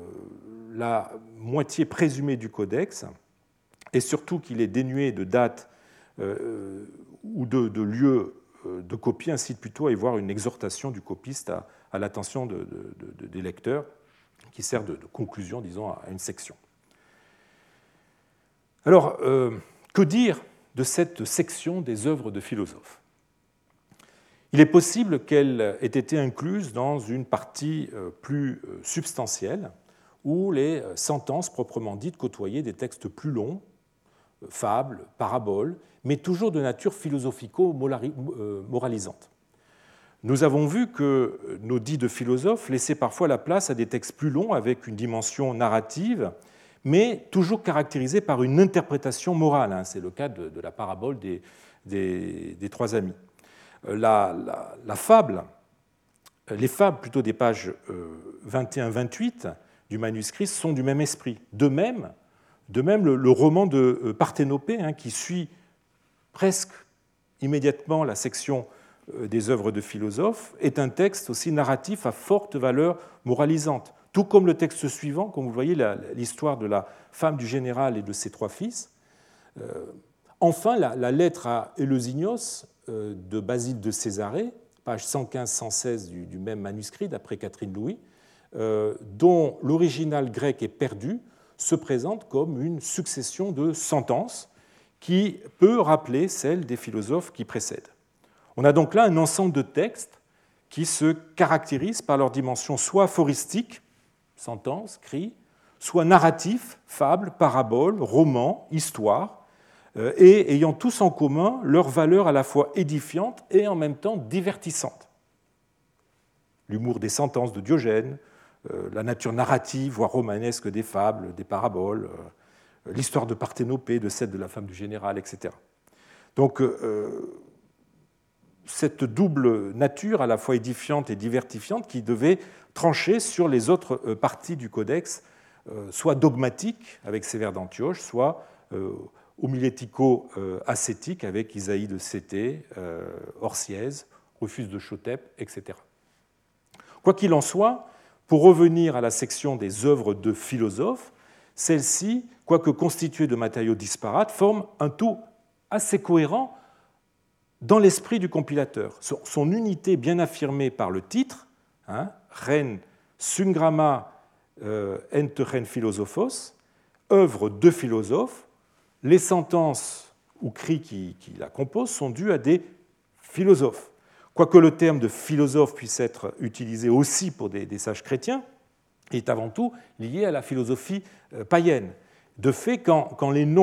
la moitié présumée du codex, et surtout qu'il est dénué de date euh, ou de, de lieu euh, de copie, incite plutôt à y voir une exhortation du copiste à, à l'attention de, de, de, des lecteurs, qui sert de, de conclusion, disons, à une section. Alors, euh, que dire de cette section des œuvres de philosophes ? Il est possible qu'elle ait été incluse dans une partie plus substantielle, où les sentences proprement dites côtoyaient des textes plus longs, fables, paraboles, mais toujours de nature philosophico-moralisante. Nous avons vu que nos dits de philosophes laissaient parfois la place à des textes plus longs avec une dimension narrative, mais toujours caractérisée par une interprétation morale. C'est le cas de, de la parabole des, des, des trois amis. La, la, la fable, les fables plutôt des pages vingt et un vingt-huit du manuscrit sont du même esprit. De même, de même le, le roman de Parthénopée, hein, qui suit presque immédiatement la section des œuvres de philosophes, est un texte aussi narratif à forte valeur moralisante. Tout comme le texte suivant, comme vous voyez, la, l'histoire de la femme du général et de ses trois fils. Euh, enfin, la, la lettre à Éleusignos euh, de Basile de Césarée, page cent quinze cent seize du, du même manuscrit, d'après Catherine Louis, euh, dont l'original grec est perdu, se présente comme une succession de sentences qui peut rappeler celle des philosophes qui précèdent. On a donc là un ensemble de textes qui se caractérisent par leur dimension soit aphoristique, sentence, cri, soit narratif, fable, parabole, roman, histoire, euh, et ayant tous en commun leur valeur à la fois édifiante et en même temps divertissante. L'humour des sentences de Diogène, euh, la nature narrative, voire romanesque des fables, des paraboles, euh, l'histoire de Parthénopée, de celle de la femme du général, et cetera. Donc, euh, cette double nature, à la fois édifiante et divertifiante, qui devait trancher sur les autres parties du codex, soit dogmatique avec Sévère d'Antioche, soit homilético-ascétique avec Isaïe de Céthée, Orsièse, Rufus de Chotep, et cetera. Quoi qu'il en soit, pour revenir à la section des œuvres de philosophes, celle-ci, quoique constituée de matériaux disparates, forme un tout assez cohérent dans l'esprit du compilateur. Son unité bien affirmée par le titre, hein, Ren Sungramma ente Ren Philosophos, œuvre de philosophes, les sentences ou cris qui, qui la composent sont dus à des philosophes. Quoique le terme de philosophe puisse être utilisé aussi pour des, des sages chrétiens, il est avant tout lié à la philosophie païenne. De fait, quand, quand les noms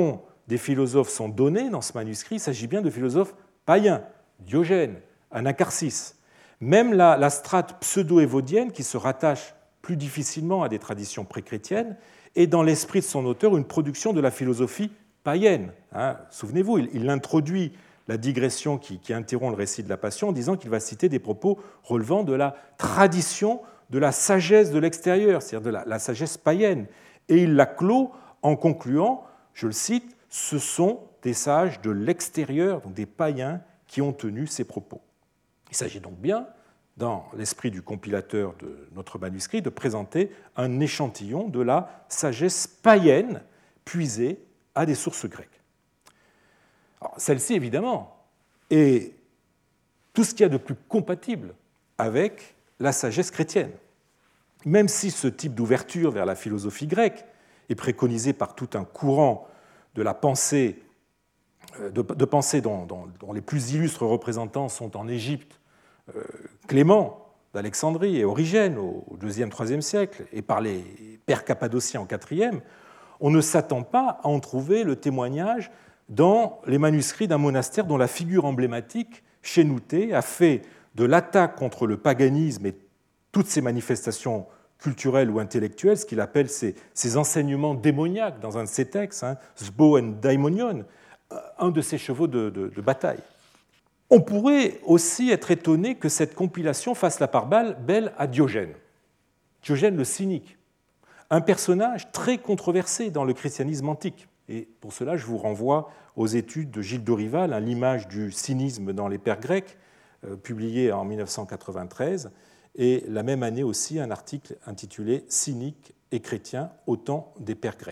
des philosophes sont donnés dans ce manuscrit, il s'agit bien de philosophes païens, Diogène, Anacharsis. Même la, la strate pseudo-évodienne, qui se rattache plus difficilement à des traditions pré-chrétiennes, est dans l'esprit de son auteur une production de la philosophie païenne. Hein, souvenez-vous, il, il introduit la digression qui, qui interrompt le récit de la Passion en disant qu'il va citer des propos relevant de la tradition de la sagesse de l'extérieur, c'est-à-dire de la, la sagesse païenne. Et il la clôt en concluant, je le cite, « Ce sont des sages de l'extérieur, donc des païens, qui ont tenu ces propos ». Il s'agit donc bien, dans l'esprit du compilateur de notre manuscrit, de présenter un échantillon de la sagesse païenne puisée à des sources grecques. Celle-ci, évidemment, est tout ce qu'il y a de plus compatible avec la sagesse chrétienne. Même si ce type d'ouverture vers la philosophie grecque est préconisé par tout un courant de la pensée, de, de pensée dont, dont, dont les plus illustres représentants sont en Égypte, euh, Clément d'Alexandrie et Origène au deuxième troisième siècle, et par les pères cappadociens au quatrième, on ne s'attend pas à en trouver le témoignage dans les manuscrits d'un monastère dont la figure emblématique, Chénouté, a fait de l'attaque contre le paganisme et toutes ses manifestations culturelles ou intellectuelles, ce qu'il appelle ses, ses enseignements démoniaques dans un de ses textes, hein, Sbo and Daimonion, un de ses chevaux de, de, de bataille. On pourrait aussi être étonné que cette compilation fasse la part belle à Diogène, Diogène le cynique, un personnage très controversé dans le christianisme antique. Et pour cela, je vous renvoie aux études de Gilles Dorival, hein, l'image du cynisme dans les pères grecs, euh, publié en mille neuf cent quatre-vingt-treize, et la même année aussi un article intitulé « Cynique et chrétien au temps des pères grecs ».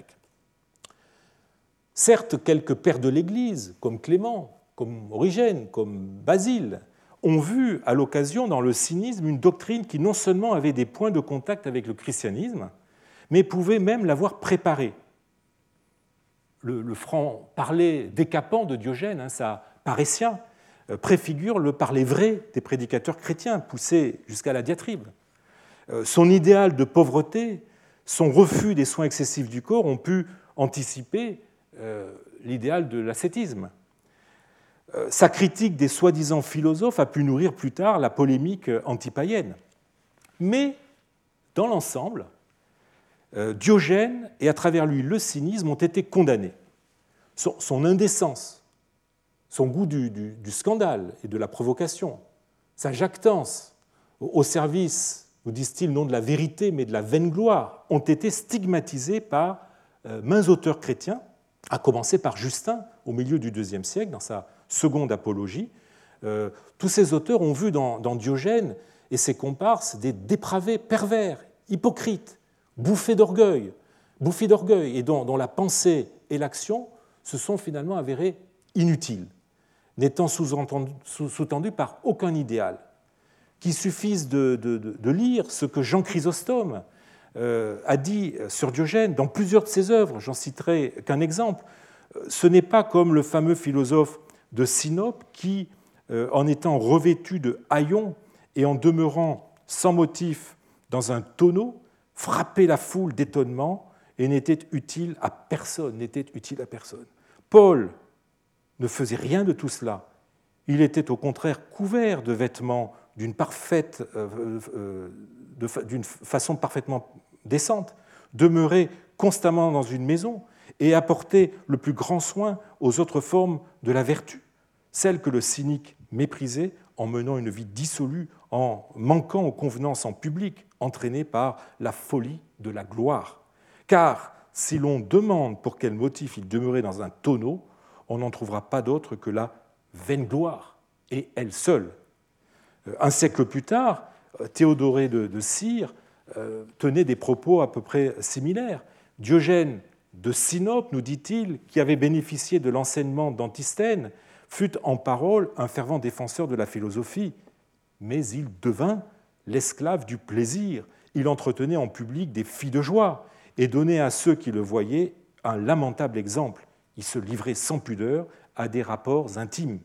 Certes, quelques pères de l'Église, comme Clément, comme Origène, comme Basile, ont vu à l'occasion dans le cynisme une doctrine qui non seulement avait des points de contact avec le christianisme, mais pouvait même l'avoir préparé. Le, le franc-parler décapant de Diogène, hein, sa parétia, euh, préfigure le parler vrai des prédicateurs chrétiens, poussé jusqu'à la diatribe. Euh, son idéal de pauvreté, son refus des soins excessifs du corps ont pu anticiper euh, l'idéal de l'ascétisme. Euh, sa critique des soi-disant philosophes a pu nourrir plus tard la polémique antipaïenne. Mais, dans l'ensemble, Diogène et à travers lui le cynisme ont été condamnés. Son, son indécence, son goût du, du, du scandale et de la provocation, sa jactance au service, nous disent-ils, non de la vérité mais de la vaine gloire, ont été stigmatisés par euh, maints auteurs chrétiens, à commencer par Justin au milieu du deuxième siècle, dans sa seconde apologie. Euh, tous ces auteurs ont vu dans, dans Diogène et ses comparses des dépravés pervers, hypocrites, bouffés d'orgueil, bouffés d'orgueil, et dont, dont la pensée et l'action se sont finalement avérées inutiles, n'étant sous-tendues par aucun idéal. Qu'il suffise de, de, de lire ce que Jean Chrysostome euh, a dit sur Diogène dans plusieurs de ses œuvres, j'en citerai qu'un exemple. Ce n'est pas comme le fameux philosophe de Sinope qui, euh, en étant revêtu de haillons et en demeurant sans motif dans un tonneau, frappait la foule d'étonnement et n'était utile à personne, n'était utile à personne. Paul ne faisait rien de tout cela. Il était au contraire couvert de vêtements d'une parfaite, euh, euh, de, d'une façon parfaitement décente, demeurait constamment dans une maison et apportait le plus grand soin aux autres formes de la vertu, celles que le cynique méprisait en menant une vie dissolue, en manquant aux convenances en public, entraîné par la folie de la gloire. Car si l'on demande pour quel motif il demeurait dans un tonneau, on n'en trouvera pas d'autre que la vaine gloire, et elle seule. Un siècle plus tard, Théodoré de, de Cire euh, tenait des propos à peu près similaires. Diogène de Sinope, nous dit-il, qui avait bénéficié de l'enseignement d'Antisthène, fut en parole un fervent défenseur de la philosophie, mais il devint l'esclave du plaisir. Il entretenait en public des filles de joie et donnait à ceux qui le voyaient un lamentable exemple. Il se livrait sans pudeur à des rapports intimes.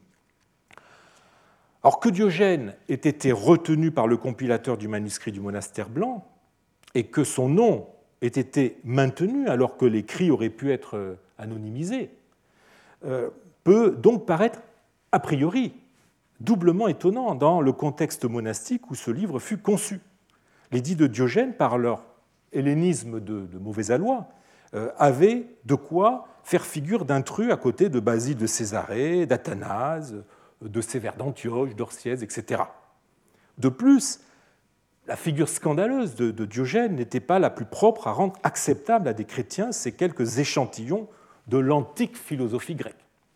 Alors que Diogène ait été retenu par le compilateur du manuscrit du monastère blanc et que son nom ait été maintenu alors que l'écrit aurait pu être anonymisé, euh, peut donc paraître a priori doublement étonnant dans le contexte monastique où ce livre fut conçu. Les dits de Diogène, par leur hellénisme de, de mauvais aloi, euh, avaient de quoi faire figure d'intrus à côté de Basile de Césarée, d'Athanase, de Sévère d'Antioche, d'Orsièse, et cetera. De plus, la figure scandaleuse de, de Diogène n'était pas la plus propre à rendre acceptable à des chrétiens ces quelques échantillons de l'antique philosophie grecque.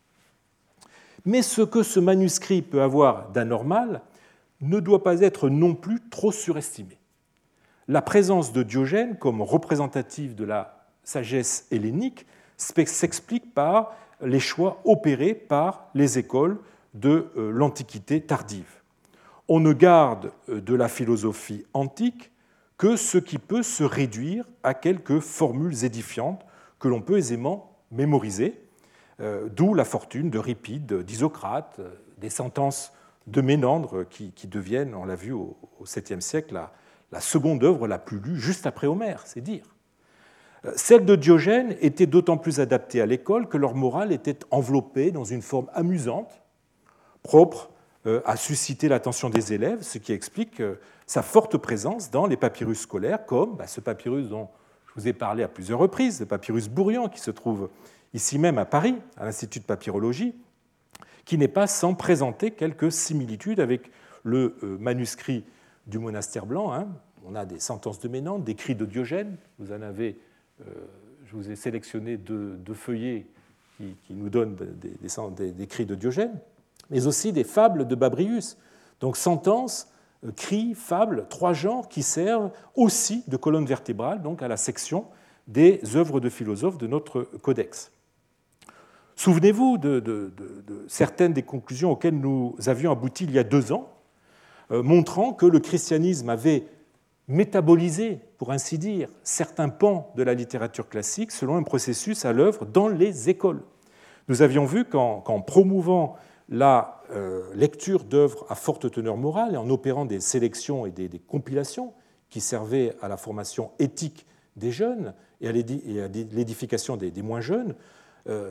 Mais ce que ce manuscrit peut avoir d'anormal ne doit pas être non plus trop surestimé. La présence de Diogène comme représentative de la sagesse hellénique s'explique par les choix opérés par les écoles de l'Antiquité tardive. On ne garde de la philosophie antique que ce qui peut se réduire à quelques formules édifiantes que l'on peut aisément mémoriser, d'où la fortune d'Euripide, d'Isocrate, des sentences de Ménandre qui, qui deviennent, on l'a vu au septième siècle, la, la seconde œuvre la plus lue juste après Homère, c'est dire. Celles de Diogène étaient d'autant plus adaptées à l'école que leur morale était enveloppée dans une forme amusante, propre à susciter l'attention des élèves, ce qui explique sa forte présence dans les papyrus scolaires, comme ce papyrus dont je vous ai parlé à plusieurs reprises, le papyrus Bourrian, qui se trouve ici même à Paris, à l'Institut de papyrologie, qui n'est pas sans présenter quelques similitudes avec le manuscrit du monastère blanc. Hein. On a des sentences de Ménandre, des cris de Diogène. Vous en avez, euh, je vous ai sélectionné deux, deux feuillets qui, qui nous donnent des, des, des cris de Diogène, mais aussi des fables de Babrius. Donc sentences, cris, fables, trois genres qui servent aussi de colonne vertébrale donc à la section des œuvres de philosophes de notre codex. Souvenez-vous de, de, de, de certaines des conclusions auxquelles nous avions abouti il y a deux ans, euh, montrant que le christianisme avait métabolisé, pour ainsi dire, certains pans de la littérature classique selon un processus à l'œuvre dans les écoles. Nous avions vu qu'en, qu'en promouvant la euh, lecture d'œuvres à forte teneur morale et en opérant des sélections et des, des compilations qui servaient à la formation éthique des jeunes et à l'édification des, des moins jeunes, euh,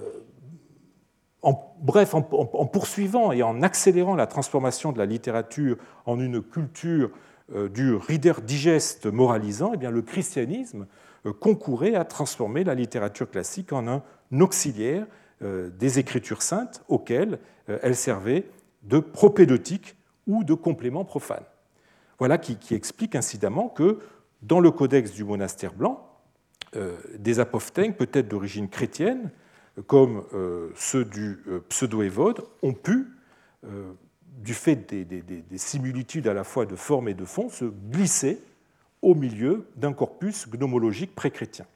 En, bref, en, en poursuivant et en accélérant la transformation de la littérature en une culture euh, du Reader Digest moralisant, eh bien, le christianisme euh, concourait à transformer la littérature classique en un auxiliaire euh, des Écritures saintes auxquelles euh, elle servait de propédeutique ou de complément profane. Voilà qui, qui explique incidemment que dans le codex du monastère blanc, euh, des apophthegmes, peut-être d'origine chrétienne, comme euh, ceux du euh, pseudo-évode, ont pu, euh, du fait des, des, des similitudes à la fois de forme et de fond, se glisser au milieu d'un corpus gnomologique pré-chrétien.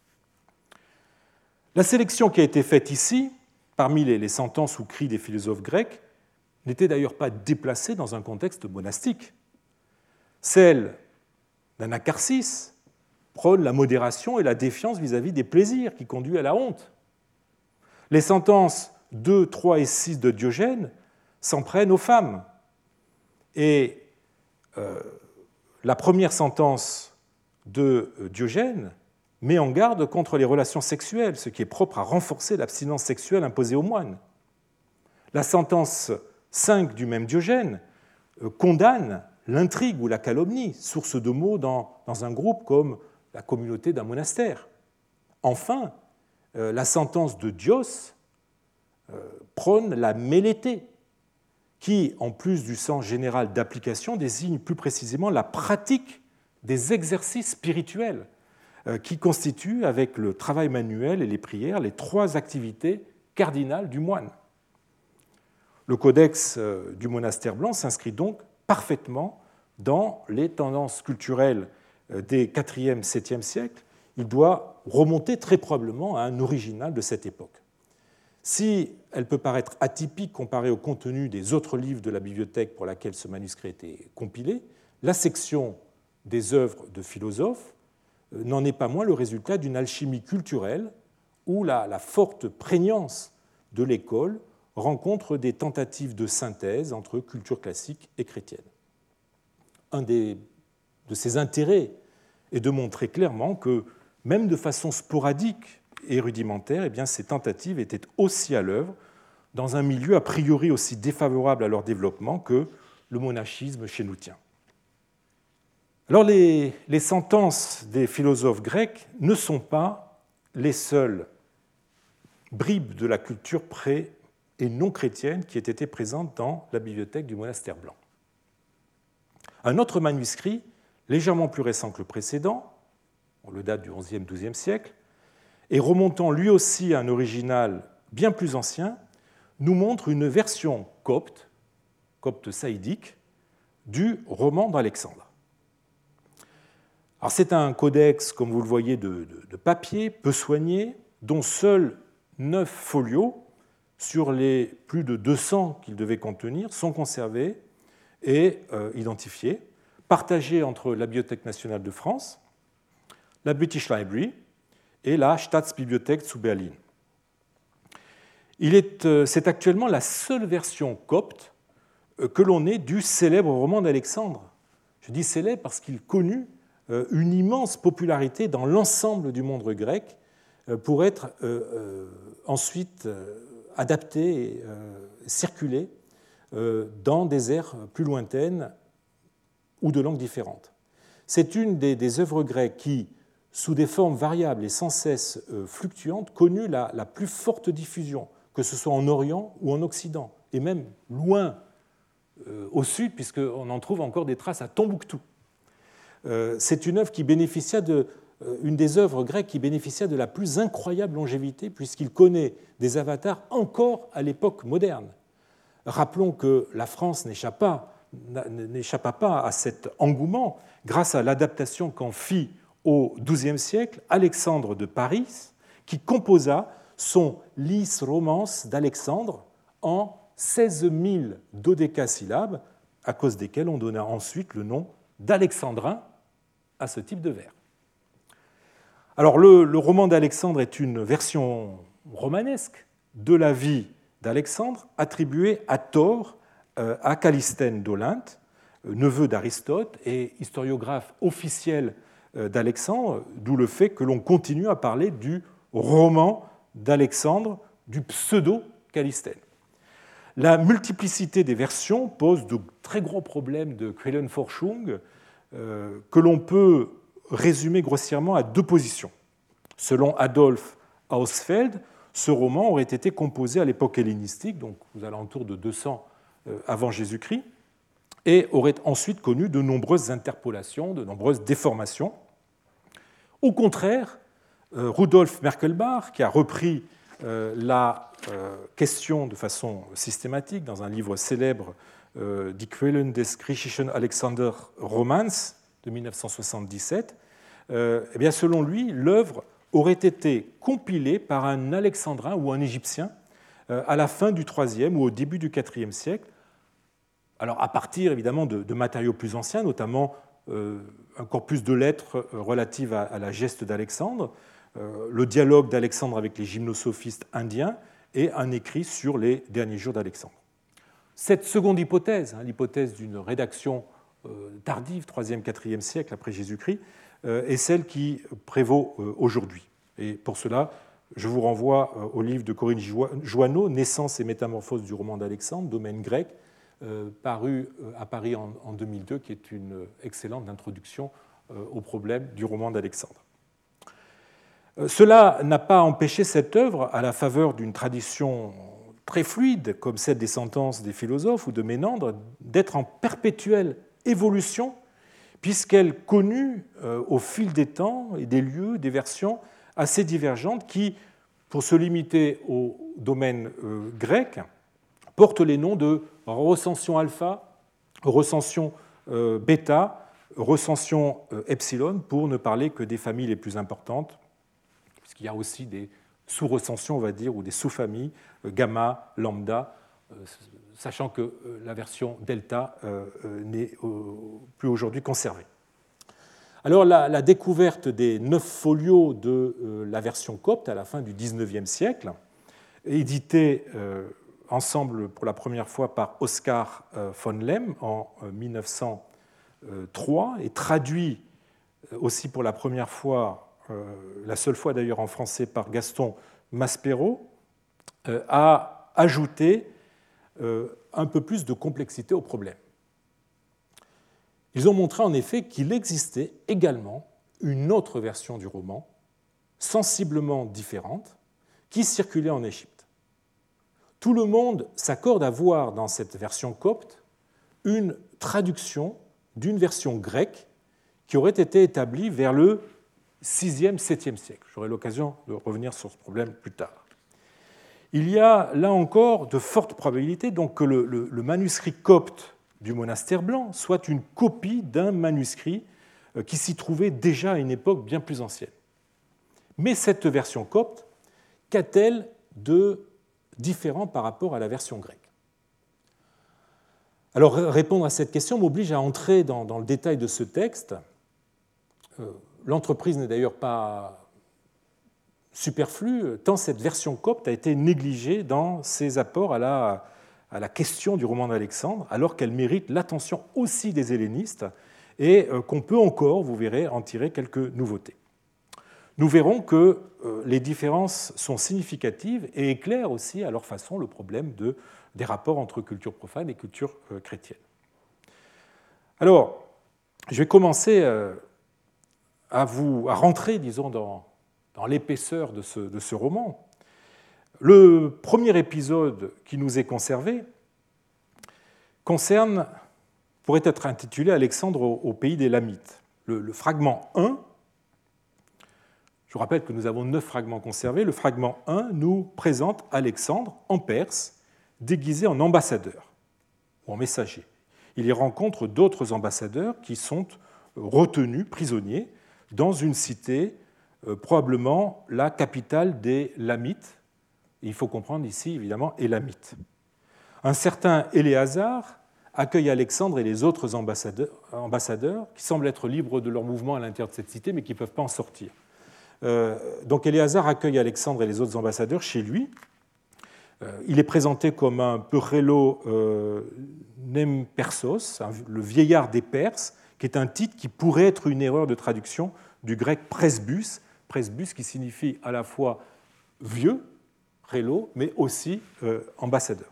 La sélection qui a été faite ici, parmi les, les sentences ou cris des philosophes grecs, n'était d'ailleurs pas déplacée dans un contexte monastique. Celle d'Anacharsis prône la modération et la défiance vis-à-vis des plaisirs qui conduit à la honte. Les sentences deux, trois et six de Diogène s'en prennent aux femmes. Et euh, la première sentence de Diogène met en garde contre les relations sexuelles, ce qui est propre à renforcer l'abstinence sexuelle imposée aux moines. La sentence cinq du même Diogène euh, condamne l'intrigue ou la calomnie, source de maux dans, dans un groupe comme la communauté d'un monastère. Enfin, la sentence de Dios prône la mélété, qui, en plus du sens général d'application, désigne plus précisément la pratique des exercices spirituels qui constituent, avec le travail manuel et les prières, les trois activités cardinales du moine. Le codex du monastère blanc s'inscrit donc parfaitement dans les tendances culturelles des quatrième septième siècles. Il doit remonter très probablement à un original de cette époque. Si elle peut paraître atypique comparée au contenu des autres livres de la bibliothèque pour laquelle ce manuscrit a été compilé, la section des œuvres de philosophes n'en est pas moins le résultat d'une alchimie culturelle où la, la forte prégnance de l'école rencontre des tentatives de synthèse entre culture classique et chrétienne. Un des, de ses intérêts est de montrer clairement que, même de façon sporadique et rudimentaires, eh bien, ces tentatives étaient aussi à l'œuvre dans un milieu a priori aussi défavorable à leur développement que le monachisme chénoutien. Alors les, les sentences des philosophes grecs ne sont pas les seules bribes de la culture pré- et non chrétienne qui aient été présentes dans la bibliothèque du monastère blanc. Un autre manuscrit, légèrement plus récent que le précédent, on le date du onzième douzième siècle, et remontant lui aussi à un original bien plus ancien, nous montre une version copte, copte saïdique, du roman d'Alexandre. Alors c'est un codex, comme vous le voyez, de, de, de papier, peu soigné, dont seuls neuf folios, sur les plus de deux cents qu'il devait contenir, sont conservés et euh, identifiés, partagés entre la Bibliothèque nationale de France, la British Library et la Staatsbibliothek zu Berlin. Il est, euh, c'est actuellement la seule version copte euh, que l'on ait du célèbre roman d'Alexandre. Je dis célèbre parce qu'il connut euh, une immense popularité dans l'ensemble du monde grec euh, pour être euh, euh, ensuite euh, adapté et euh, circulé euh, dans des aires plus lointaines ou de langues différentes. C'est une des, des œuvres grecques qui, sous des formes variables et sans cesse euh, fluctuantes, connut la, la plus forte diffusion, que ce soit en Orient ou en Occident, et même loin euh, au sud, puisqu'on en trouve encore des traces à Tombouctou. Euh, c'est une œuvre qui bénéficia de, euh, une des œuvres grecques qui bénéficia de la plus incroyable longévité, puisqu'il connaît des avatars encore à l'époque moderne. Rappelons que la France n'échappa, n'échappa pas à cet engouement grâce à l'adaptation qu'en fit au douzième siècle Alexandre de Paris, qui composa son Lys Romance d'Alexandre en seize mille dodécasyllabes, à cause desquels on donna ensuite le nom d'alexandrin à ce type de vers. Alors le, le roman d'Alexandre est une version romanesque de la vie d'Alexandre, attribuée à tort euh, à Callisthène d'Olynte, neveu d'Aristote et historiographe officiel euh, d'Alexandre, d'où le fait que l'on continue à parler du roman d'Alexandre, du pseudo-Callisthène. La multiplicité des versions pose de très gros problèmes de Quellenforschung euh, que l'on peut résumer grossièrement à deux positions. Selon Adolf Hausfeld, ce roman aurait été composé à l'époque hellénistique, donc aux alentours de deux cents euh, avant Jésus-Christ, et aurait ensuite connu de nombreuses interpolations, de nombreuses déformations. Au contraire, euh, Rudolf Merkelbach, qui a repris euh, la euh, question de façon systématique dans un livre célèbre, euh, Die Quellen des griechischen Alexander Romans de mille neuf cent soixante-dix-sept, euh, eh bien, selon lui, l'œuvre aurait été compilée par un alexandrin ou un égyptien euh, à la fin du troisième ou au début du quatrième siècle, alors à partir évidemment de, de matériaux plus anciens, notamment euh, un corpus de lettres relatives à, à la geste d'Alexandre, euh, le dialogue d'Alexandre avec les gymnosophistes indiens et un écrit sur les derniers jours d'Alexandre. Cette seconde hypothèse, hein, l'hypothèse d'une rédaction euh, tardive, troisième, quatrième siècle après Jésus-Christ, euh, est celle qui prévaut euh, aujourd'hui. Et pour cela, je vous renvoie euh, au livre de Corinne Joanneau, Naissance et métamorphose du roman d'Alexandre, domaine grec, Euh, paru à Paris en, en deux mille deux, qui est une excellente introduction euh, au problème du roman d'Alexandre. Euh, cela n'a pas empêché cette œuvre, à la faveur d'une tradition très fluide, comme celle des sentences des philosophes ou de Ménandre, d'être en perpétuelle évolution, puisqu'elle connut euh, au fil des temps et des lieux des versions assez divergentes qui, pour se limiter au domaine euh, grec, portent les noms de recension alpha, recension euh, bêta, recension euh, epsilon, pour ne parler que des familles les plus importantes, puisqu'il y a aussi des sous-recensions, on va dire, ou des sous-familles, euh, gamma, lambda, euh, sachant que euh, la version delta euh, euh, n'est euh, plus aujourd'hui conservée. Alors la, la découverte des neuf folios de euh, la version copte à la fin du dix-neuvième siècle, éditée euh, ensemble pour la première fois par Oskar von Lem en mille neuf cent trois et traduit aussi pour la première fois la seule fois d'ailleurs en français par Gaston Maspero, a ajouté un peu plus de complexité au problème. Ils ont montré en effet qu'il existait également une autre version du roman, sensiblement différente, qui circulait en Égypte. Tout le monde s'accorde à voir dans cette version copte une traduction d'une version grecque qui aurait été établie vers le sixième septième siècle. J'aurai l'occasion de revenir sur ce problème plus tard. Il y a là encore de fortes probabilités donc, que le, le, le manuscrit copte du monastère blanc soit une copie d'un manuscrit qui s'y trouvait déjà à une époque bien plus ancienne. Mais cette version copte, qu'a-t-elle de différent par rapport à la version grecque ? Alors, répondre à cette question m'oblige à entrer dans, dans le détail de ce texte. Euh, l'entreprise n'est d'ailleurs pas superflue, tant cette version copte a été négligée dans ses apports à la, à la question du roman d'Alexandre, alors qu'elle mérite l'attention aussi des hellénistes et euh, qu'on peut encore, vous verrez, en tirer quelques nouveautés. Nous verrons que les différences sont significatives et éclairent aussi à leur façon le problème de, des rapports entre culture profane et culture chrétienne. Alors, je vais commencer à, vous, à rentrer, disons, dans, dans l'épaisseur de ce, de ce roman. Le premier épisode qui nous est conservé concerne, pourrait être intitulé Alexandre au, au pays des Lamites. Le, le fragment un. Je vous rappelle que nous avons neuf fragments conservés. Le fragment un nous présente Alexandre en Perse, déguisé en ambassadeur ou en messager. Il y rencontre d'autres ambassadeurs qui sont retenus, prisonniers, dans une cité, euh, probablement la capitale des Lamites. Et il faut comprendre ici, évidemment, Élamite. Un certain Éléazar accueille Alexandre et les autres ambassadeurs, ambassadeurs qui semblent être libres de leur mouvement à l'intérieur de cette cité, mais qui ne peuvent pas en sortir. Euh, donc Éléazar accueille Alexandre et les autres ambassadeurs chez lui. Euh, il est présenté comme un Perrello euh, Nempersos, le vieillard des Perses, qui est un titre qui pourrait être une erreur de traduction du grec presbus, presbus qui signifie à la fois vieux, Relo, mais aussi euh, ambassadeur.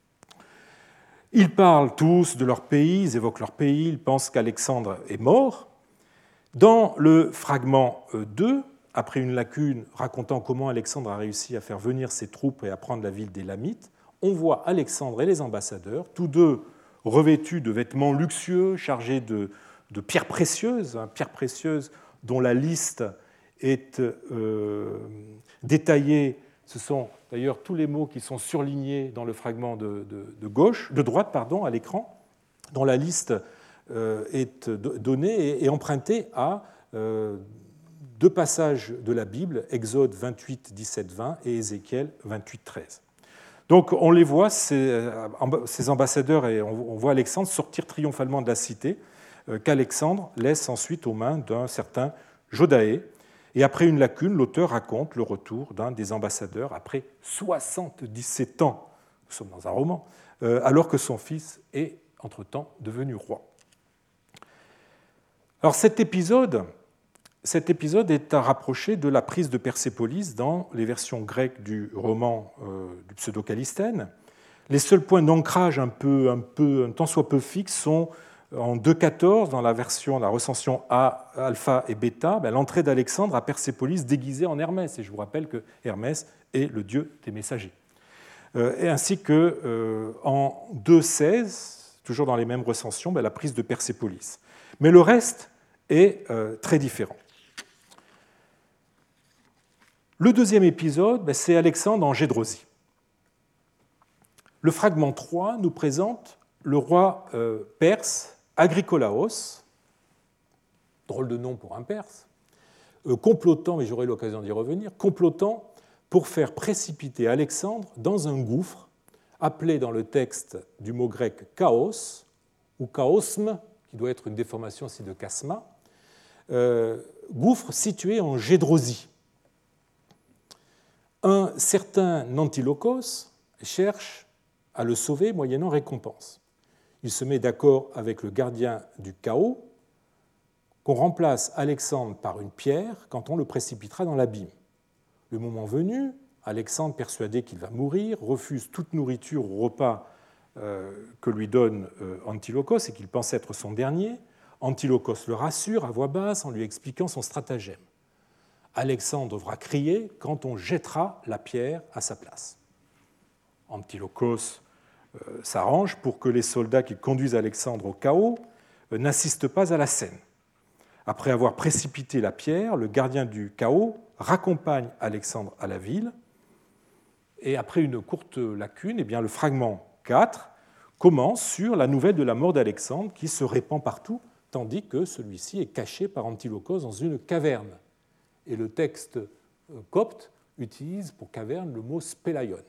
Ils parlent tous de leur pays, ils évoquent leur pays, ils pensent qu'Alexandre est mort. Dans le fragment deux, après une lacune racontant comment Alexandre a réussi à faire venir ses troupes et à prendre la ville des Lamites, on voit Alexandre et les ambassadeurs, tous deux revêtus de vêtements luxueux, chargés de, de pierres précieuses, hein, pierres précieuses dont la liste est euh, détaillée. Ce sont d'ailleurs tous les mots qui sont surlignés dans le fragment de, de, de gauche, de droite, pardon, à l'écran, dont la liste euh, est donnée et, et empruntée à euh, deux passages de la Bible, Exode vingt-huit, dix-sept, vingt et Ézéchiel vingt-huit, treize. Donc on les voit, ces, ces ambassadeurs, et on voit Alexandre sortir triomphalement de la cité, qu'Alexandre laisse ensuite aux mains d'un certain Jodaë. Et après une lacune, l'auteur raconte le retour d'un des ambassadeurs après soixante-dix-sept ans, nous sommes dans un roman, alors que son fils est entre-temps devenu roi. Alors cet épisode... Cet épisode est à rapprocher de la prise de Persépolis dans les versions grecques du roman euh, du Pseudo-Callisthène. Les seuls points d'ancrage un peu, un peu, un tant soit peu fixes sont en deux quatorze, dans la version, la recension A, alpha et bêta, ben, l'entrée d'Alexandre à Persépolis déguisée en Hermès. Et je vous rappelle que Hermès est le dieu des messagers. Euh, et ainsi que euh, en deux seize, toujours dans les mêmes recensions, ben, la prise de Persépolis. Mais le reste est euh, très différent. Le deuxième épisode, c'est Alexandre en Gédrosie. Le fragment trois nous présente le roi perse Agricolaos, drôle de nom pour un perse, complotant, mais j'aurai l'occasion d'y revenir, complotant pour faire précipiter Alexandre dans un gouffre appelé dans le texte du mot grec chaos, ou chaosme, qui doit être une déformation aussi de chasma, euh, gouffre situé en Gédrosie. Un certain Antilochos cherche à le sauver moyennant récompense. Il se met d'accord avec le gardien du chaos, qu'on remplace Alexandre par une pierre quand on le précipitera dans l'abîme. Le moment venu, Alexandre, persuadé qu'il va mourir, refuse toute nourriture ou repas euh, que lui donne euh, Antilochos et qu'il pense être son dernier. Antilochos le rassure à voix basse en lui expliquant son stratagème. Alexandre devra crier quand on jettera la pierre à sa place. Antilochos euh, s'arrange pour que les soldats qui conduisent Alexandre au chaos euh, n'assistent pas à la scène. Après avoir précipité la pierre, le gardien du chaos raccompagne Alexandre à la ville. Et après une courte lacune, eh bien, le fragment quatre commence sur la nouvelle de la mort d'Alexandre qui se répand partout, tandis que celui-ci est caché par Antilochos dans une caverne. Et le texte copte utilise pour caverne le mot spélaion.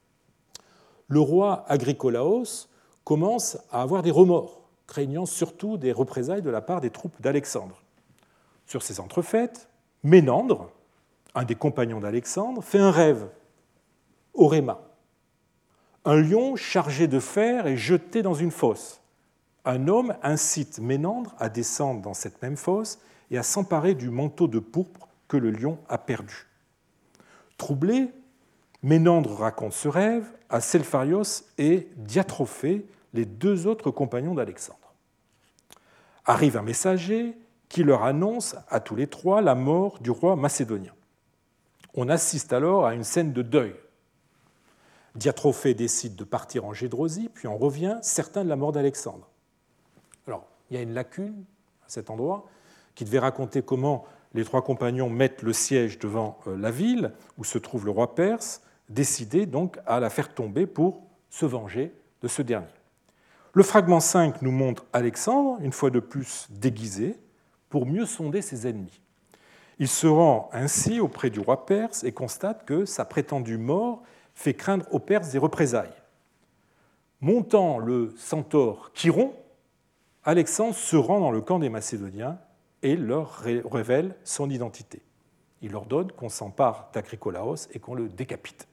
Le roi Agricolaos commence à avoir des remords, craignant surtout des représailles de la part des troupes d'Alexandre. Sur ces entrefaites, Ménandre, un des compagnons d'Alexandre, fait un rêve, Oréma. Un lion chargé de fer est jeté dans une fosse. Un homme incite Ménandre à descendre dans cette même fosse et à s'emparer du manteau de pourpre que le lion a perdu. Troublé, Ménandre raconte ce rêve à Célpharios et Diatrophée, les deux autres compagnons d'Alexandre. Arrive un messager qui leur annonce à tous les trois la mort du roi macédonien. On assiste alors à une scène de deuil. Diatrophée décide de partir en Gédrosie, puis en revient certain de la mort d'Alexandre. Alors, il y a une lacune à cet endroit qui devait raconter comment les trois compagnons mettent le siège devant la ville où se trouve le roi perse, décidé donc à la faire tomber pour se venger de ce dernier. Le fragment cinq nous montre Alexandre, une fois de plus déguisé, pour mieux sonder ses ennemis. Il se rend ainsi auprès du roi perse et constate que sa prétendue mort fait craindre aux Perses des représailles. Montant le centaure Chiron, Alexandre se rend dans le camp des Macédoniens et leur révèle son identité. Il ordonne qu'on s'empare d'Agricolaos et qu'on le décapite.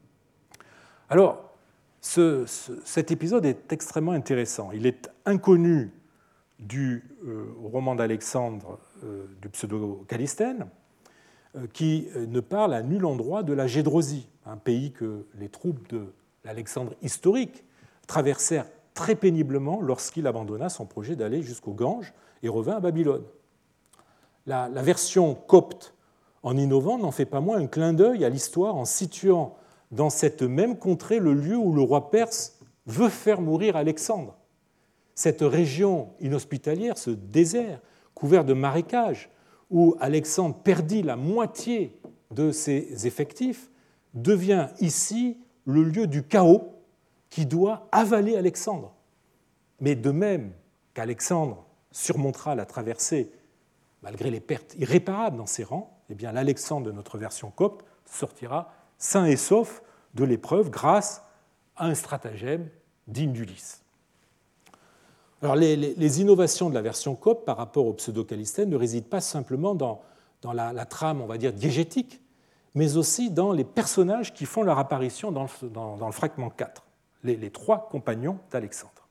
Alors, ce, ce, cet épisode est extrêmement intéressant. Il est inconnu du euh, roman d'Alexandre euh, du pseudo-Callisthène, euh, qui ne parle à nul endroit de la Gédrosie, un pays que les troupes de l'Alexandre historique traversèrent très péniblement lorsqu'il abandonna son projet d'aller jusqu'au Gange et revint à Babylone. La, la version copte, en innovant, n'en fait pas moins un clin d'œil à l'histoire en situant dans cette même contrée le lieu où le roi perse veut faire mourir Alexandre. Cette région inhospitalière, ce désert couvert de marécages, où Alexandre perdit la moitié de ses effectifs, devient ici le lieu du chaos qui doit avaler Alexandre. Mais de même qu'Alexandre surmontera la traversée malgré les pertes irréparables dans ses rangs, eh bien l'Alexandre de notre version copte sortira sain et sauf de l'épreuve grâce à un stratagème digne d'Ulysse. Alors, les, les, les innovations de la version copte par rapport au pseudo-Callisthène ne résident pas simplement dans, dans la, la trame, on va dire, diégétique, mais aussi dans les personnages qui font leur apparition dans le, dans, dans le fragment quatre, les, les trois compagnons d'Alexandre,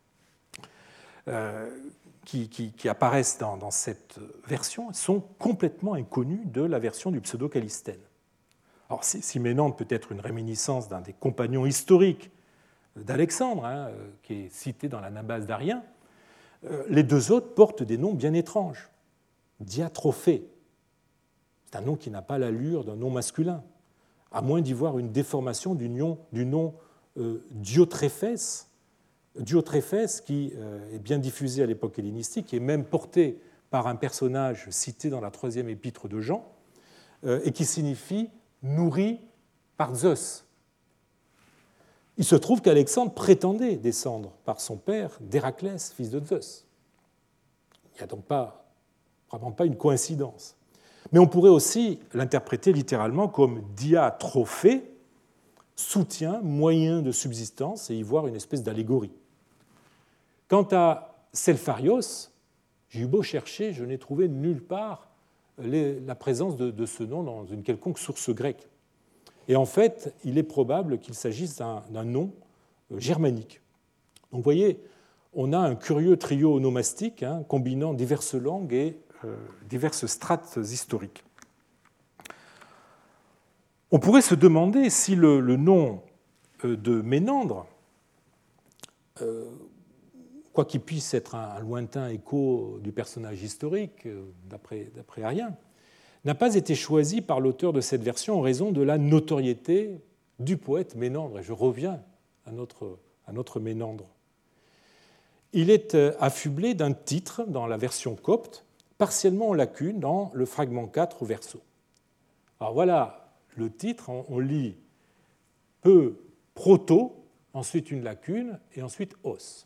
euh, qui, qui, qui apparaissent dans, dans cette version, sont complètement inconnus de la version du pseudo-Callisthène. Alors, si Ménandre peut être une réminiscence d'un des compagnons historiques d'Alexandre, hein, qui est cité dans la Nabase d'Arien, les deux autres portent des noms bien étranges. Diatrophée, c'est un nom qui n'a pas l'allure d'un nom masculin, à moins d'y voir une déformation du nom, du nom euh, Diotréphès, Diotréphès qui euh, est bien diffusé à l'époque hellénistique et même porté par un personnage cité dans la troisième épître de Jean, euh, et qui signifie « nourri par Zeus ». Il se trouve qu'Alexandre prétendait descendre par son père d'Héraclès, fils de Zeus. Il n'y a donc pas, vraiment pas une coïncidence. Mais on pourrait aussi l'interpréter littéralement comme diatrophée, soutien, moyen de subsistance, et y voir une espèce d'allégorie. Quant à Célpharios, j'ai eu beau chercher, je n'ai trouvé nulle part les, la présence de, de ce nom dans une quelconque source grecque. Et en fait, il est probable qu'il s'agisse d'un, d'un nom germanique. Donc vous voyez, on a un curieux trio onomastique hein, combinant diverses langues et euh, diverses strates historiques. On pourrait se demander si le, le nom de Ménandre, euh, quoi qu'il puisse être un, un lointain écho du personnage historique, euh, d'après, d'après Arrien, n'a pas été choisi par l'auteur de cette version en raison de la notoriété du poète Ménandre. Et je reviens à notre, à notre Ménandre. Il est affublé d'un titre dans la version copte, partiellement en lacune dans le fragment quatre au verso. Alors voilà le titre, on lit peu proto, ensuite une lacune et ensuite os.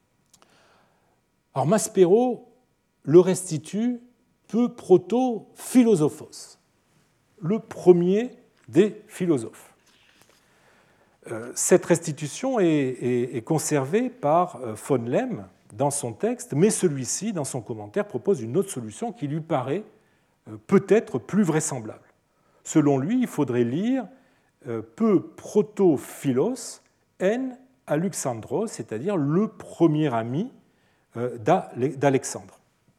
Alors Maspero le restitue peu proto philosophos, le premier des philosophes. Cette restitution est, est, est conservée par von Lem dans son texte, mais celui-ci, dans son commentaire, propose une autre solution qui lui paraît peut-être plus vraisemblable. Selon lui, il faudrait lire peu proto-philos en Alexandros, c'est-à-dire le premier ami d'Alexandre.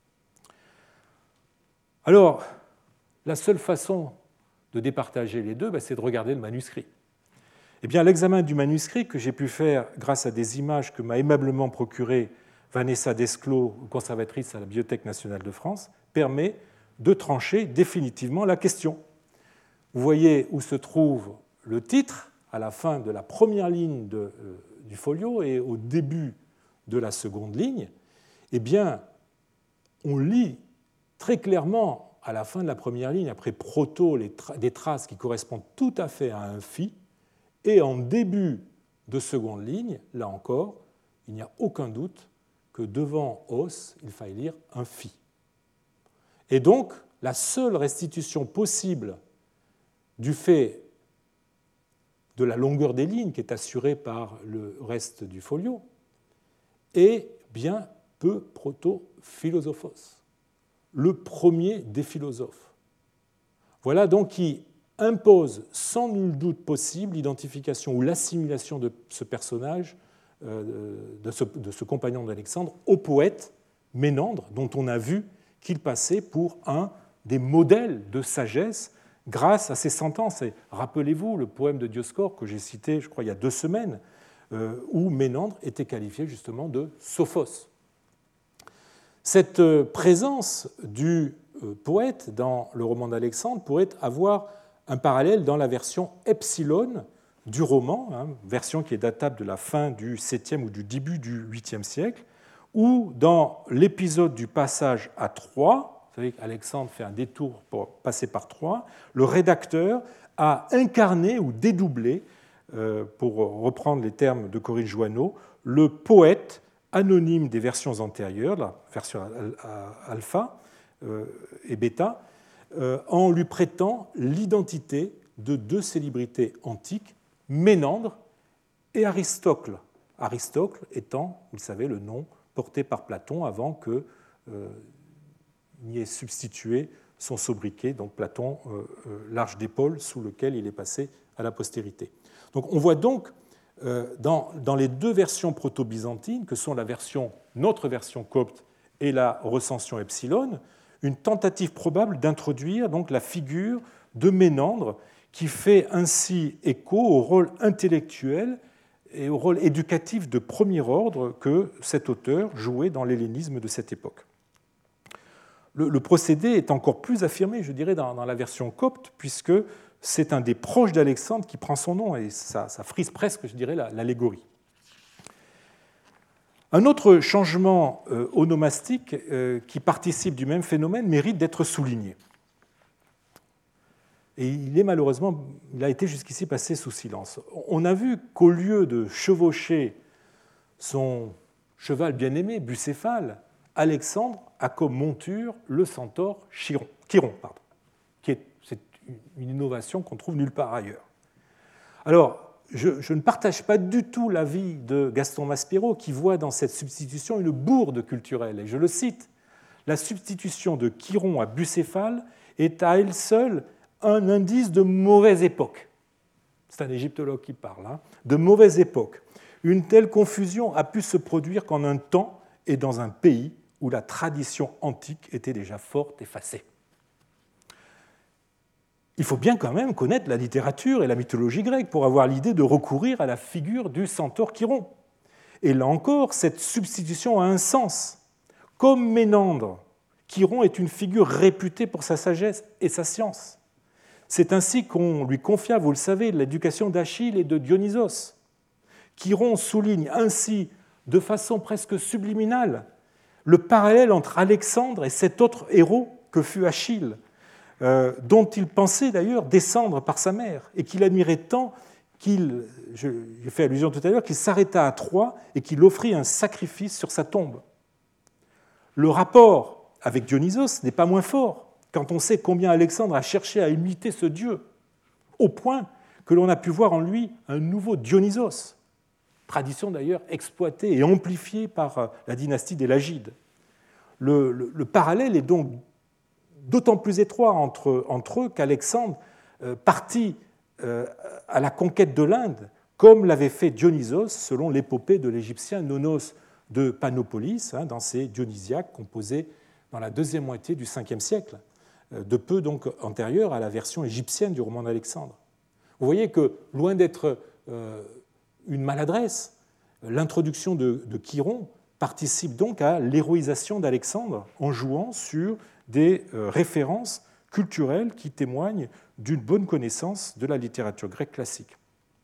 Alors, la seule façon de départager les deux, ben, c'est de regarder le manuscrit. Eh bien, l'examen du manuscrit que j'ai pu faire grâce à des images que m'a aimablement procurées Vanessa Desclos, conservatrice à la Bibliothèque nationale de France, permet de trancher définitivement la question. Vous voyez où se trouve le titre à la fin de la première ligne de, euh, du folio et au début de la seconde ligne. Eh bien, on lit très clairement à la fin de la première ligne, après proto, les tra- des traces qui correspondent tout à fait à un phi, et en début de seconde ligne, là encore, il n'y a aucun doute que devant os, il faille lire un phi. Et donc, la seule restitution possible du fait de la longueur des lignes qui est assurée par le reste du folio est bien peu proto-philosophos, le premier des philosophes. Voilà donc qui impose sans nul doute possible l'identification ou l'assimilation de ce personnage, de ce, de ce compagnon d'Alexandre, au poète Ménandre, dont on a vu qu'il passait pour un des modèles de sagesse grâce à ses sentences. Et rappelez-vous le poème de Dioscore que j'ai cité, je crois, il y a deux semaines, où Ménandre était qualifié justement de sophos. Cette présence du poète dans le roman d'Alexandre pourrait avoir un parallèle dans la version epsilon du roman, hein, version qui est datable de la fin du septième ou du début du huitième siècle, ou dans l'épisode du passage à Troie, vous savez qu'Alexandre fait un détour pour passer par Troie, le rédacteur a incarné ou dédoublé, euh, pour reprendre les termes de Corinne Joanneau, le poète anonyme des versions antérieures, la version alpha euh, et bêta, en lui prêtant l'identité de deux célébrités antiques, Ménandre et Aristocle. Aristocle étant, vous le savez, le nom porté par Platon avant qu'il euh, y ait substitué son sobriquet, donc Platon, euh, euh, l'arche d'épaule, sous lequel il est passé à la postérité. Donc on voit donc euh, dans, dans les deux versions proto-byzantines, que sont la version, notre version copte et la recension epsilon, une tentative probable d'introduire donc la figure de Ménandre qui fait ainsi écho au rôle intellectuel et au rôle éducatif de premier ordre que cet auteur jouait dans l'hellénisme de cette époque. Le, le procédé est encore plus affirmé, je dirais, dans, dans la version copte, puisque c'est un des proches d'Alexandre qui prend son nom, et ça, ça frise presque, je dirais, l'allégorie. Un autre changement euh, onomastique euh, qui participe du même phénomène mérite d'être souligné. Et il est malheureusement, il a été jusqu'ici passé sous silence. On a vu qu'au lieu de chevaucher son cheval bien-aimé, Bucéphale, Alexandre a comme monture le centaure Chiron, Chiron, pardon, qui est, c'est une innovation qu'on trouve nulle part ailleurs. Alors, Je, je ne partage pas du tout l'avis de Gaston Maspero qui voit dans cette substitution une bourde culturelle. Et je le cite, « La substitution de Chiron à Bucéphale est à elle seule un indice de mauvaise époque. » C'est un égyptologue qui parle, hein, de mauvaise époque. Une telle confusion a pu se produire qu'en un temps et dans un pays où la tradition antique était déjà forte effacée. Il faut bien quand même connaître la littérature et la mythologie grecque pour avoir l'idée de recourir à la figure du centaure Chiron. Et là encore, cette substitution a un sens. Comme Ménandre, Chiron est une figure réputée pour sa sagesse et sa science. C'est ainsi qu'on lui confia, vous le savez, l'éducation d'Achille et de Dionysos. Chiron souligne ainsi, de façon presque subliminale, le parallèle entre Alexandre et cet autre héros que fut Achille, euh, dont il pensait d'ailleurs descendre par sa mère, et qu'il admirait tant qu'il, j'ai fait allusion tout à l'heure, qu'il s'arrêta à Troie et qu'il offrit un sacrifice sur sa tombe. Le rapport avec Dionysos n'est pas moins fort quand on sait combien Alexandre a cherché à imiter ce dieu, au point que l'on a pu voir en lui un nouveau Dionysos, tradition d'ailleurs exploitée et amplifiée par la dynastie des Lagides. Le, le, le parallèle est donc d'autant plus étroit entre, entre eux qu'Alexandre euh, partit euh, à la conquête de l'Inde, comme l'avait fait Dionysos selon l'épopée de l'Égyptien Nonos de Panopolis, hein, dans ses Dionysiaques composés dans la deuxième moitié du cinquième siècle, de peu donc antérieur à la version égyptienne du roman d'Alexandre. Vous voyez que, loin d'être euh, une maladresse, l'introduction de, de Chiron participe donc à l'héroïsation d'Alexandre en jouant sur des euh, références culturelles qui témoignent d'une bonne connaissance de la littérature grecque classique.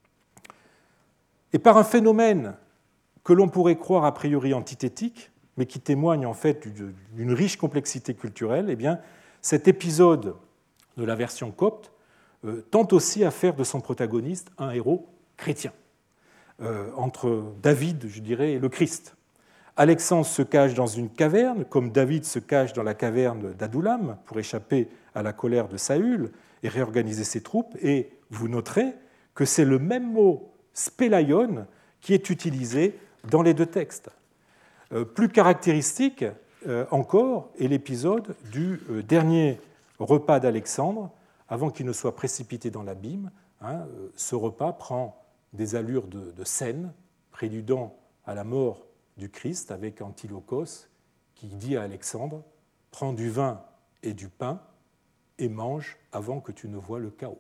Et par un phénomène que l'on pourrait croire a priori antithétique, mais qui témoigne en fait d'une riche complexité culturelle, eh bien, cet épisode de la version copte euh, tente aussi à faire de son protagoniste un héros chrétien, euh, entre David, je dirais, et le Christ. Alexandre se cache dans une caverne, comme David se cache dans la caverne d'Adoulam pour échapper à la colère de Saül et réorganiser ses troupes, et vous noterez que c'est le même mot spélaion qui est utilisé dans les deux textes. Euh, plus caractéristique euh, encore est l'épisode du euh, dernier repas d'Alexandre, avant qu'il ne soit précipité dans l'abîme. Hein, euh, ce repas prend des allures de, de scène, préludant à la mort du Christ, avec Antilochos qui dit à Alexandre « Prends du vin et du pain et mange avant que tu ne voies le chaos ».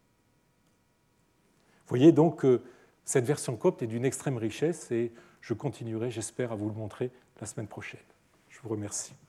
Vous voyez donc que cette version copte est d'une extrême richesse et je continuerai, j'espère, à vous le montrer la semaine prochaine. Je vous remercie.